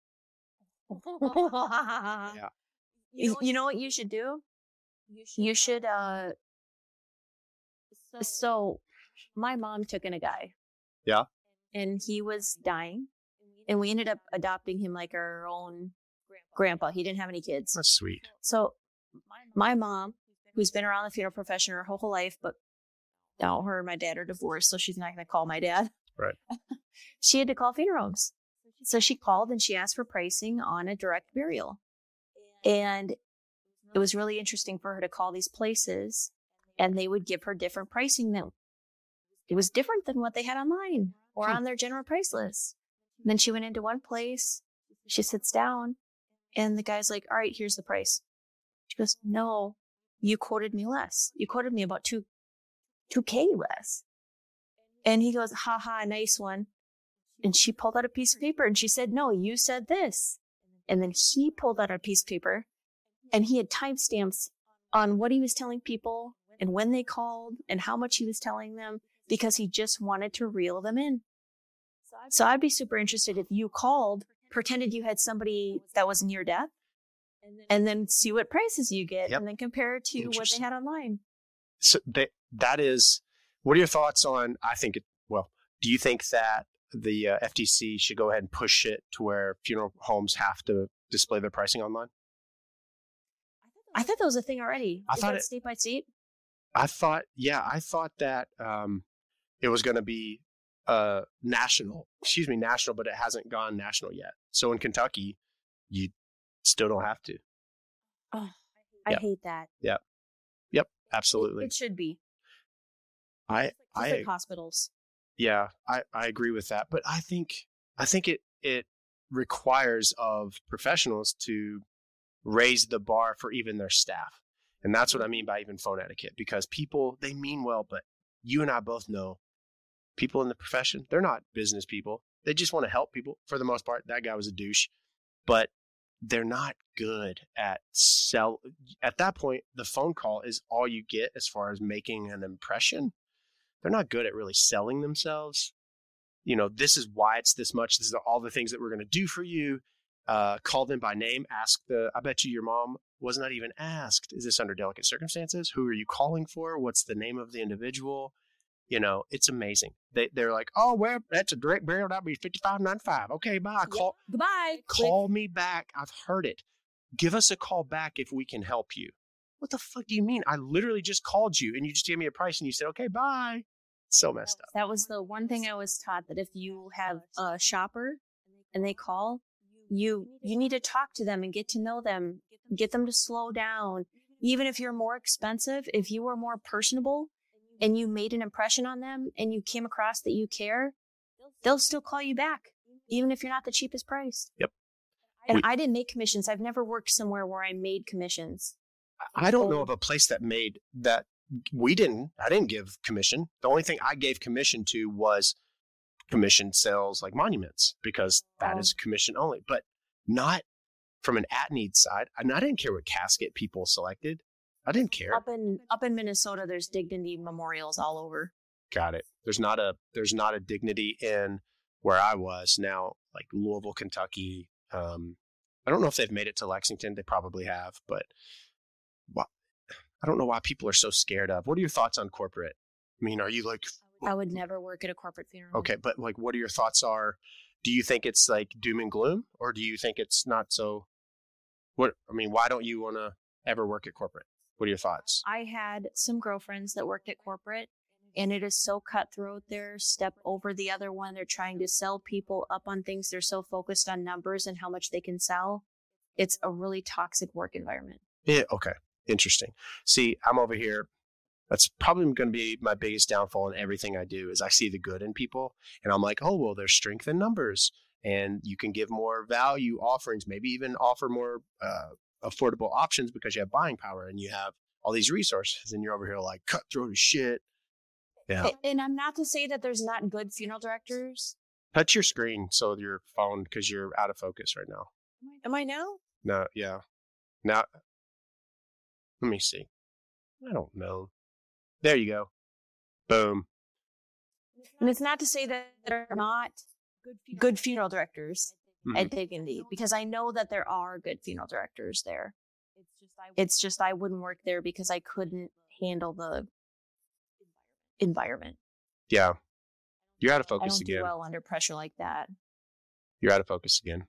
Yeah. You know, you know what you should do? You should, uh, so my mom took in a guy. Yeah. And he was dying, and we ended up adopting him like our own grandpa. He didn't have any kids. That's sweet. So my mom, who's been around the funeral profession her whole life, but now her and my dad are divorced, so she's not going to call my dad. Right. She had to call funeral homes. So she called and she asked for pricing on a direct burial. And it was really interesting for her to call these places, and they would give her different pricing that it was different than what they had online or on their general price list. And then she went into one place, she sits down, and the guy's like, all right, here's the price. She goes, no, you quoted me less. You quoted me about two, two K less. And he goes, ha ha, nice one. And she pulled out a piece of paper and she said, no, you said this. And then he pulled out a piece of paper and he had timestamps on what he was telling people and when they called and how much he was telling them, because he just wanted to reel them in. So I'd be super interested if you called, pretended you had somebody that was near death, and then see what prices you get, yep. And then compare it to what they had online. So they, that is, what are your thoughts on, I think, it, well, do you think that the uh, F T C should go ahead and push it to where funeral homes have to display their pricing online? I thought that was a thing already. I Is thought that it, state by state? I thought, yeah, I thought that um, it was going to be uh, national, excuse me, national, but it hasn't gone national yet. So in Kentucky, you still don't have to. Oh, I yep. hate that. Yep. Yep. Absolutely. It, it should be. I, Just I, like hospitals. Yeah, I, I agree with that. But I think, I think it, it requires of professionals to raise the bar for even their staff. And that's what I mean by even phone etiquette, because people, they mean well, but you and I both know people in the profession, they're not business people. They just want to help people for the most part. That guy was a douche, but they're not good at sell. At that point, the phone call is all you get as far as making an impression. They're not good at really selling themselves. You know, this is why it's this much. This is all the things that we're going to do for you. Uh, call them by name. Ask the, I bet you your mom was not even asked, is this under delicate circumstances? Who are you calling for? What's the name of the individual? You know, it's amazing. They, they're like, oh, well, that's a direct burial. That'll be fifty-five ninety-five. Okay, bye. Call, yep. Goodbye. Call me back. I've heard it. Give us a call back if we can help you. What the fuck do you mean? I literally just called you and you just gave me a price and you said, okay, bye. So messed up. That was the one thing I was taught, that if you have a shopper and they call, you you need to talk to them and get to know them, get them to slow down. Even if you're more expensive, if you were more personable and you made an impression on them and you came across that you care, they'll still call you back, even if you're not the cheapest price. Yep. And We- I didn't make commissions. I've never worked somewhere where I made commissions. I don't know of a place that made that. We didn't. I didn't give commission. The only thing I gave commission to was commission sales, like monuments, because that Oh. is commission only, but not from an at-need side. And I didn't care what casket people selected. I didn't care. Up in up in Minnesota, there's dignity memorials all over. Got it. There's not a there's not a dignity in where I was now, like Louisville, Kentucky. Um, I don't know if they've made it to Lexington. They probably have, but why, I don't know why people are so scared of. What are your thoughts on corporate? I mean, are you like, I would never work at a corporate funeral. okay, but like, what are your thoughts are? Do you think it's like doom and gloom, or do you think it's not so? What I mean, why don't you want to ever work at corporate? What are your thoughts? I had some girlfriends that worked at corporate, and it is so cutthroat there. Step over the other one. They're trying to sell people up on things. They're so focused on numbers and how much they can sell. It's a really toxic work environment. Yeah. Okay. Interesting. See, I'm over here. That's probably going to be my biggest downfall in everything I do is I see the good in people and I'm like, oh, well, there's strength in numbers and you can give more value offerings, maybe even offer more uh, affordable options because you have buying power and you have all these resources and you're over here like cutthroat as shit. Yeah. A- And I'm not to say that there's not good funeral directors. Touch your screen so your phone, because you're out of focus right now. Am I now? No. Yeah. Now, let me see. I don't know. There you go. Boom. And it's not to say that there are not good funeral directors Mhm. at Dignity, because I know that there are good funeral directors there. It's just I wouldn't work there because I couldn't handle the environment. Yeah. You're out of I focus don't do again. well under pressure like that. You're out of focus again.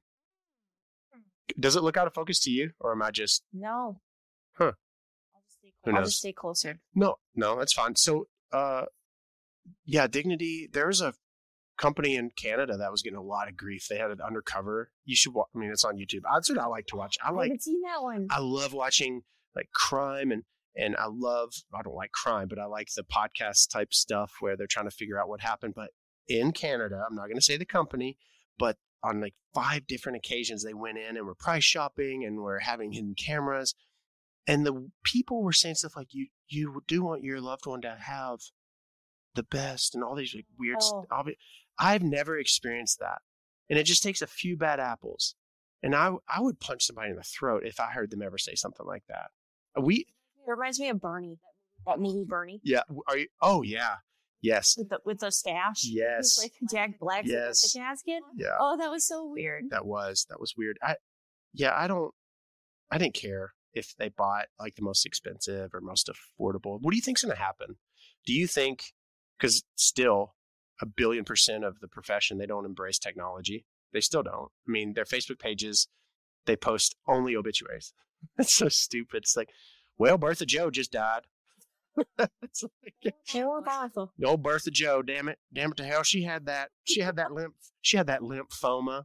Does it look out of focus to you, or am I just No. Huh. Who I'll knows? just stay closer. no? No, that's fine. So, uh, yeah, Dignity. There's a company in Canada that was getting a lot of grief. They had it undercover. You should. Wa- I mean, it's on YouTube. That's what I like to watch. I I like. haven't seen that one. I love watching like crime and and I love. I don't like crime, but I like the podcast type stuff where they're trying to figure out what happened. But in Canada, I'm not going to say the company, but on like five different occasions, they went in and were price shopping and were having hidden cameras. And the people were saying stuff like, you you do want your loved one to have the best and all these like, weird Oh. stuff. I've never experienced that. And it just takes a few bad apples. And I I would punch somebody in the throat if I heard them ever say something like that. We, It reminds me of Bernie. That movie Bernie. yeah, are you, oh yeah, yes, With the with the stash. Yes. Like Jack Black's Yes. with the casket. yeah. Oh, that was so weird. That was that was weird. I yeah, I don't I didn't care if they bought like the most expensive or most affordable. What do you think's going to happen? Do you think cuz still a billion percent of the profession they don't embrace technology. They still don't. I mean, their Facebook pages they post only obituaries. That's so stupid. It's like, well, Bertha Joe just died. It's like, Or Martha. no, Bertha Joe, damn it, damn it to hell. She had that. She had that lymph. She had that lymphoma.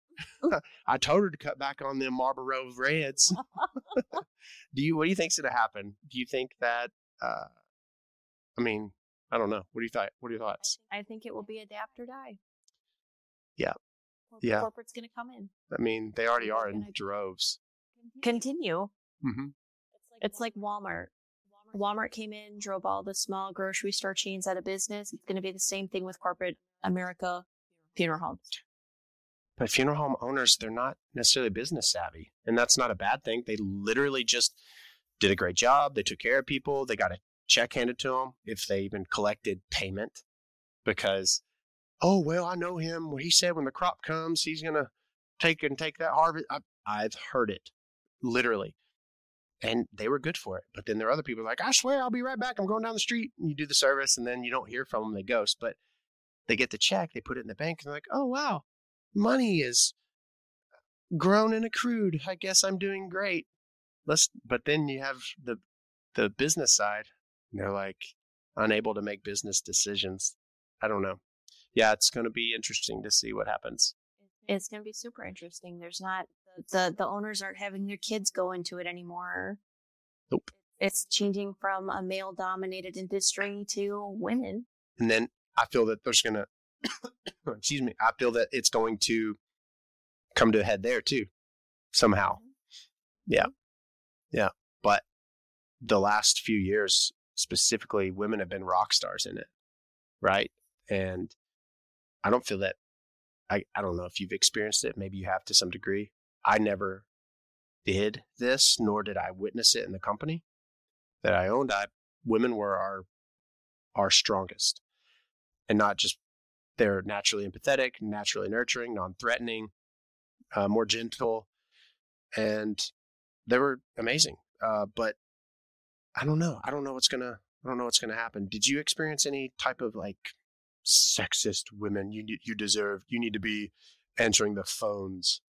I told her to cut back on them Marlboro Reds. do you? What do you think's gonna happen? Do you think that? Uh, I mean, I don't know. What do you think? What are your thoughts? I think it will be adapt or die. Yeah. Corp- Yeah. Corporate's going to come in. I mean, they already are in Gonna- droves. Continue. Mm-hmm. It's like Walmart. Walmart came in, drove all the small grocery store chains out of business. It's going to be the same thing with corporate America funeral homes. But funeral home owners, they're not necessarily business savvy. And that's not a bad thing. They literally just did a great job. They took care of people. They got a check handed to them if they even collected payment. Because, oh, well, I know him. He said when the crop comes, he's going to take and take that harvest. I, I've heard it, literally. And they were good for it. But then there are other people like, I swear I'll be right back. I'm going down the street. And you do the service and then you don't hear from them. They ghost. But they get the check. They put it in the bank. And they're like, oh, wow. Money is grown and accrued. I guess I'm doing great. Let's, but then you have the the business side. And they're like, unable to make business decisions. I don't know. Yeah, it's going to be interesting to see what happens. It's going to be super interesting. There's not the the owners aren't having their kids go into it anymore. Nope. It's changing from a male dominated industry to women. And then I feel that there's going to, excuse me, I feel that it's going to come to a head there too, somehow. Yeah. Yeah. But the last few years, specifically, women have been rock stars in it. Right. And I don't feel that, I, I don't know if you've experienced it. Maybe you have to some degree. I never did this, nor did I witness it in the company that I owned. I, women were our, our strongest, and not just, they're naturally empathetic, naturally nurturing, non-threatening, uh, more gentle, and they were amazing. Uh, but I don't know. I don't know what's gonna. I don't know what's gonna happen. Did you experience any type of like sexist women? You you deserve. You need to be answering the phones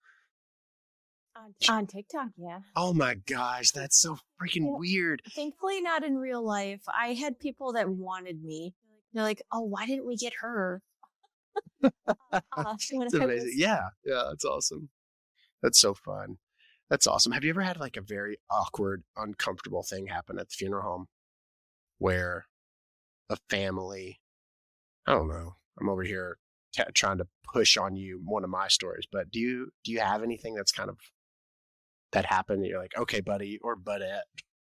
on, on TikTok. Yeah. Oh my gosh, that's so freaking yeah. weird. Thankfully, not in real life. I had people that wanted me. They're like, "Oh, why didn't we get her?" uh, that's amazing. Was... Yeah, yeah, that's awesome. That's so fun. That's awesome. Have you ever had like a very awkward, uncomfortable thing happen at the funeral home where a family, I don't know, I'm over here t- trying to push on you one of my stories, but do you, do you have anything that's kind of, that happened that you're like, okay, buddy or budette?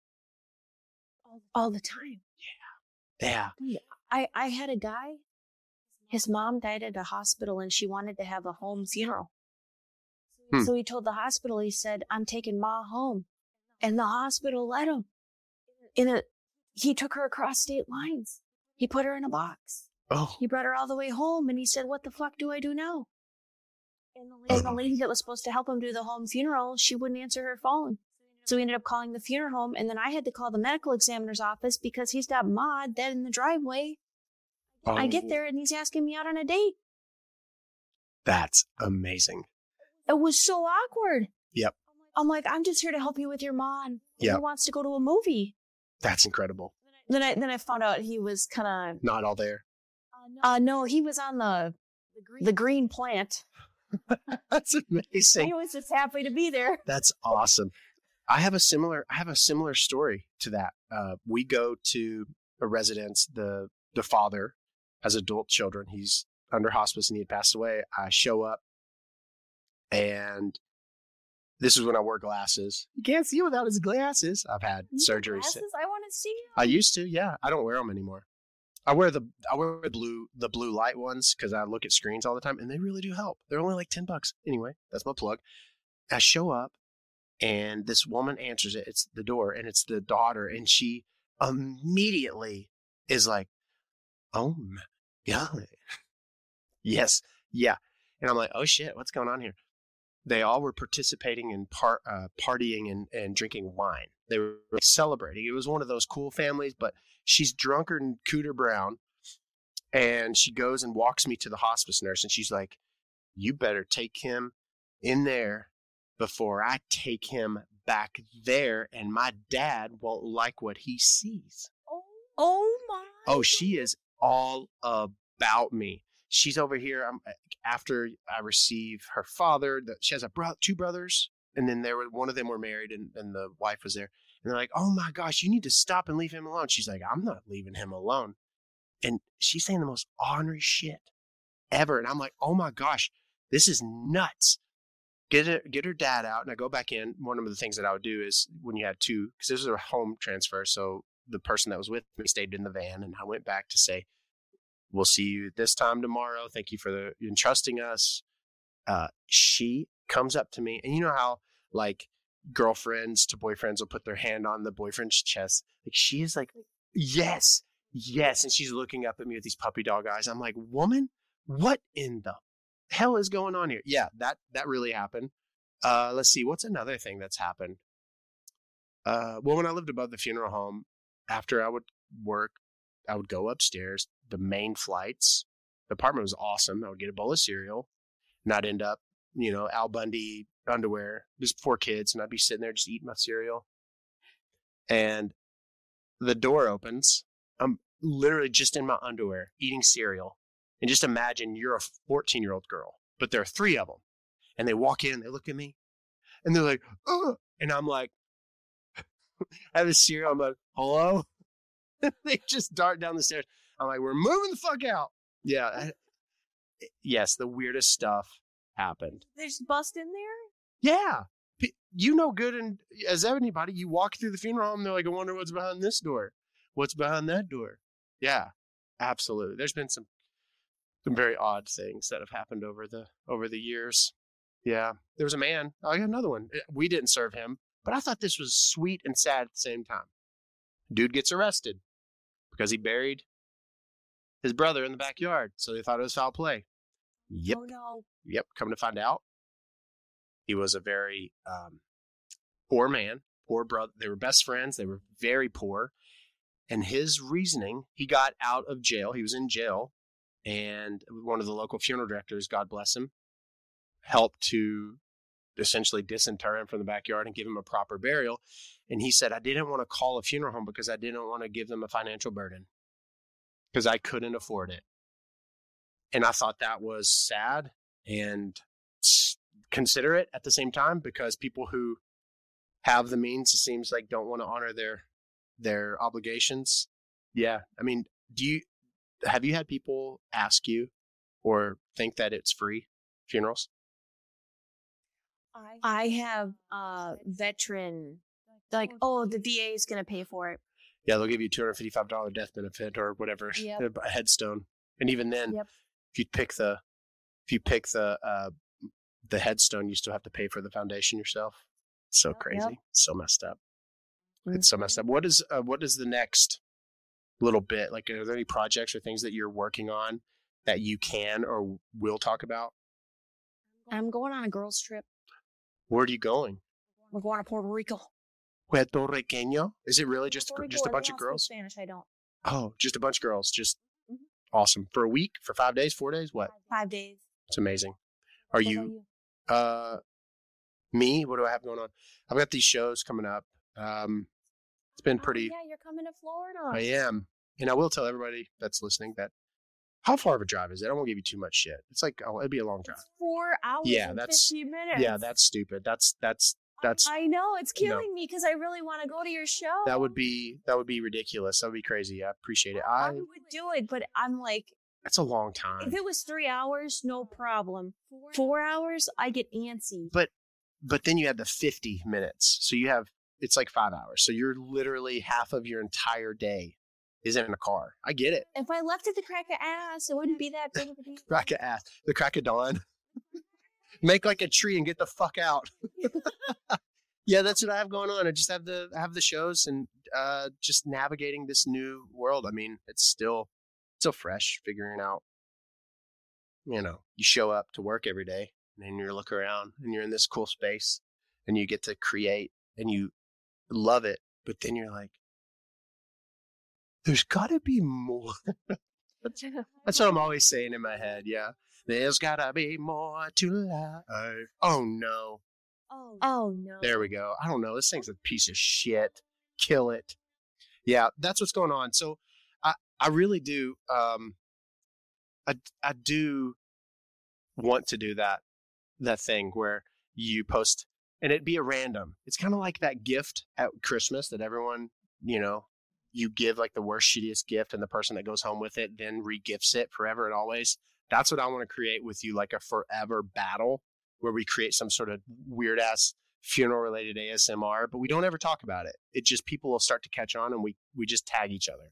All, all the time. Yeah. Yeah. I, I had a guy, his mom died at a hospital and she wanted to have a home funeral. Hmm. So he told the hospital, he said, "I'm taking Ma home." And the hospital let him. In a, he took her across state lines. He put her in a box. Oh. He brought her all the way home and he said, "What the fuck do I do now?" And the, lady, and the lady that was supposed to help him do the home funeral, she wouldn't answer her phone. So he ended up calling the funeral home, and then I had to call the medical examiner's office because he's got Ma dead in the driveway. Oh. I get there and he's asking me out on a date. That's amazing. It was so awkward. Yep. I'm like, I'm just here to help you with your mom. Yep. He wants to go to a movie. That's incredible. Then I then I found out he was kind of not all there. Uh, no, he was on the the green, the green plant. That's amazing. He was just happy to be there. That's awesome. I have a similar I have a similar story to that. Uh, we go to a residence. The the father has adult children. He's under hospice and he had passed away. I show up. And this is when I wore glasses. You can't see without his glasses. I've had you surgery. Glasses? I want to see them. I used to, yeah. I don't wear them anymore. I wear the I wear the blue the blue light ones because I look at screens all the time, and they really do help. They're only like ten bucks. Anyway, that's my plug. I show up, and this woman answers it. It's the door, and it's the daughter, and she immediately is like, "Oh my God, yes, yeah." And I'm like, "Oh shit, what's going on here?" They all were participating in par- uh, partying and, and drinking wine. They were celebrating. It was one of those cool families, but she's drunker than Cooter Brown. And she goes and walks me to the hospice nurse. And she's like, "You better take him in there before I take him back there. And my dad won't like what he sees." Oh, oh my. Oh, she is all about me. She's over here. I'm, after I receive her father, the, she has a bro- two brothers, and then there were one of them were married, and, and the wife was there. And they're like, "Oh my gosh, you need to stop and leave him alone." She's like, "I'm not leaving him alone." And she's saying the most ornery shit ever. And I'm like, "Oh my gosh, this is nuts." Get her, get her dad out, and I go back in. One of the things that I would do is when you had two, because this was a home transfer, so the person that was with me stayed in the van, and I went back to say, "We'll see you this time tomorrow. Thank you for the entrusting us." Uh, she comes up to me, and you know how like girlfriends to boyfriends will put their hand on the boyfriend's chest. Like she is like, "Yes, yes," and she's looking up at me with these puppy dog eyes. I'm like, "Woman, what in the hell is going on here?" Yeah, that that really happened. Uh, let's see, what's another thing that's happened? Uh, well, when I lived above the funeral home, after I would work, I would go upstairs, the main flights. The apartment was awesome. I would get a bowl of cereal, and I'd end up, you know, Al Bundy underwear, just four kids, and I'd be sitting there just eating my cereal. And the door opens. I'm literally just in my underwear eating cereal. And just imagine you're a fourteen-year-old girl, but there are three of them. And they walk in, they look at me, and they're like, oh. And I'm like, I have a cereal. I'm like, hello? They just dart down the stairs. I'm like, we're moving the fuck out. Yeah. I, yes, the weirdest stuff happened. They just bust in there? Yeah. You know good and as anybody, you walk through the funeral home, they're like, I wonder what's behind this door. What's behind that door? Yeah, absolutely. There's been some some very odd things that have happened over the over the years. Yeah. There was a man. I got another one. We didn't serve him, but I thought this was sweet and sad at the same time. Dude gets arrested because he buried his brother in the backyard. So they thought it was foul play. Yep. Oh, no. Yep. Come to find out, he was a very um, poor man, poor brother. They were best friends. They were very poor. And his reasoning, he got out of jail. He was in jail. And one of the local funeral directors, God bless him, helped to essentially disinter him from the backyard and give him a proper burial. And he said, I didn't want to call a funeral home because I didn't want to give them a financial burden because I couldn't afford it. And I thought that was sad and considerate at the same time, because people who have the means, it seems like, don't want to honor their their obligations. Yeah. I mean, do you have you had people ask you or think that it's free funerals? I have a veteran, like, oh, the V A is going to pay for it. Yeah, they'll give you two hundred fifty-five dollars death benefit or whatever, yep. A headstone. And even then, yep. if you pick the if you pick the uh, the headstone, you still have to pay for the foundation yourself. It's so crazy. Yep. It's so messed up. Mm-hmm. It's so messed up. What is uh, what is the next little bit? Like, are there any projects or things that you're working on that you can or will talk about? I'm going on a girls' trip. Where are you going? We're going to Puerto Rico. Puerto Riqueño? Is it really just Puerto just Rico, a bunch of girls? Spanish, I don't. Oh, just a bunch of girls. Just mm-hmm. Awesome. For a week? For five days? Four days? What? Five days. It's amazing. Are you, you? Uh, me? What do I have going on? I've got these shows coming up. Um, it's been pretty. Oh, yeah, you're coming to Florida. I am. And I will tell everybody that's listening that how far of a drive is it? I won't give you too much shit. It's like, oh, it'd be a long drive. It's four hours yeah, and that's, fifty minutes. Yeah, that's stupid. That's, that's, that's. I know. It's killing no. me because I really want to go to your show. That would be, that would be ridiculous. That would be crazy. I appreciate it. I, I would do it, but I'm like. That's a long time. If it was three hours, no problem. Four hours, I get antsy. But, but then you have the fifty minutes. So you have, it's like five hours. So you're literally half of your entire day is in a car. I get it. If I left at the crack of ass, it wouldn't be that big of a deal. Crack of ass. The crack of dawn. Make like a tree and get the fuck out. Yeah, that's what I have going on. I just have the I have the shows and uh, just navigating this new world. I mean, it's still still fresh, figuring out, you know, you show up to work every day and then you look around and you're in this cool space and you get to create and you love it. But then you're like, there's got to be more. that's, that's what I'm always saying in my head. Yeah. There's got to be more to life. Oh, no. Oh, oh, no. There we go. I don't know. This thing's a piece of shit. Kill it. Yeah, that's what's going on. So I, I really do. Um, I, I do want to do that, that thing where you post and it'd be a random. It's kind of like that gift at Christmas that everyone, you know, you give like the worst, shittiest gift and the person that goes home with it then re-gifts it forever and always. That's what I want to create with you, like a forever battle where we create some sort of weird ass funeral related A S M R, but we don't ever talk about it. It just, people will start to catch on and we, we just tag each other.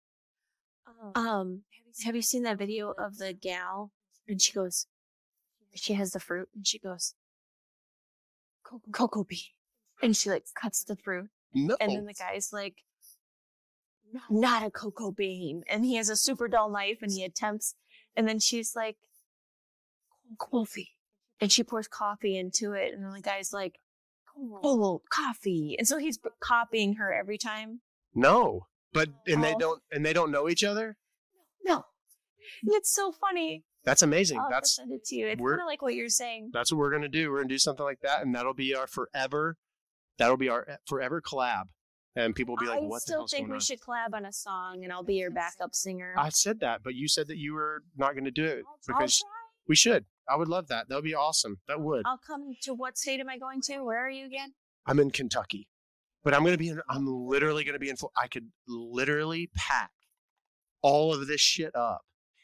Um, have you seen that video of the gal? And she goes, she has the fruit and she goes, cocoa bean. And she like cuts the fruit. No. And then the guy's like, not a cocoa bean. And he has a super dull knife and he attempts. And then she's like, coffee. And she pours coffee into it. And then the guy's like, oh, coffee. And so he's copying her every time. No. But, and oh. they don't, and they don't know each other? No. It's so funny. That's amazing. I'll that's send it to you. It's kind of like what you're saying. That's what we're going to do. We're going to do something like that. And that'll be our forever, that'll be our forever collab. and people will be like, I "What the still hell's think going we on?" should collab on a song, and I'll be your backup singer. I said that, but you said that you were not going to do it I'll because try. we should. I would love that. That would be awesome. That would. I'll come to what state am I going to? Where are you again? I'm in Kentucky, but I'm going to be in. I'm literally going to be in. I could literally pack all of this shit up,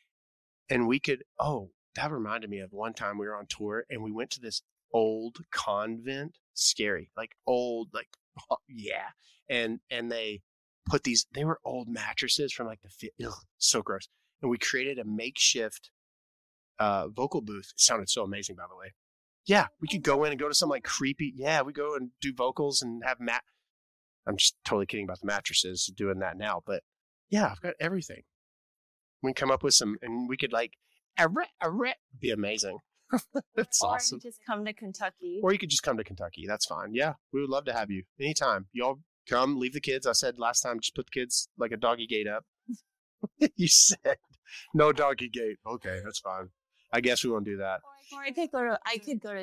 and we could. Oh, that reminded me of one time we were on tour and we went to this old convent. Scary, like old, like oh, yeah, and and they put these. They were old mattresses from like the fi- ugh, so gross. And we created a makeshift uh, vocal booth. It sounded so amazing, by the way. Yeah, we could go in and go to some like creepy. Yeah, we go and do vocals and have mat. I'm just totally kidding about the mattresses doing that now, but yeah, I've got everything. We can come up with some, and we could like, arret, arret, be amazing. That's or awesome. Or just come to Kentucky. Or you could just come to Kentucky. That's fine. Yeah, we would love to have you anytime. Y'all come, leave the kids. I said last time, just put the kids like a doggy gate up. You said no doggy gate. Okay, that's fine. I guess we won't do that. Or I could go to. I could go to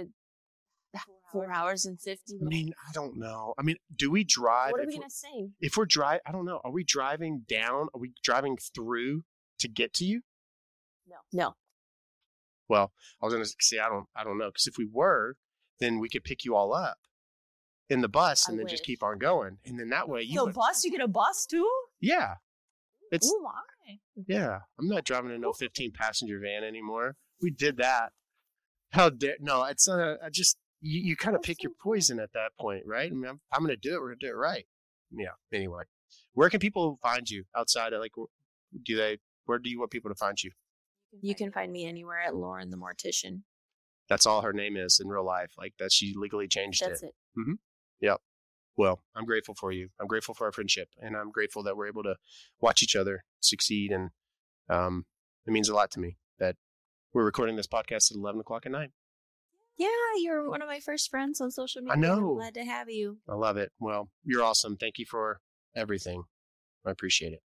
four hours and fifty. I mean, I don't know. I mean, do we drive? What are if we we're- gonna say? If we're driving, I don't know. Are we driving down? Are we driving through to get to you? No. No. Well, I was going to say, I don't, I don't know. Because if we were, then we could pick you all up in the bus and I then wish. just keep on going. And then that way you So would, bus? You get a bus too? yeah, it's, Oh my! yeah. I'm not driving a no fifteen passenger van anymore. We did that. How dare, no, it's not, a, I just, you, you kind of pick your poison at that point, right? I mean, I'm, I'm going to do it. We're going to do it right. Yeah. Anyway, where can people find you outside of like, do they, where do you want people to find you? You can find me anywhere at Lauren the Mortician. That's all her name is in real life. Like that, she legally changed That's it. it. Yep. Well, I'm grateful for you. I'm grateful for our friendship, and I'm grateful that we're able to watch each other succeed. And um, it means a lot to me that we're recording this podcast at eleven o'clock at night. Yeah, you're one of my first friends on social media. I know. I'm glad to have you. I love it. Well, you're awesome. Thank you for everything. I appreciate it.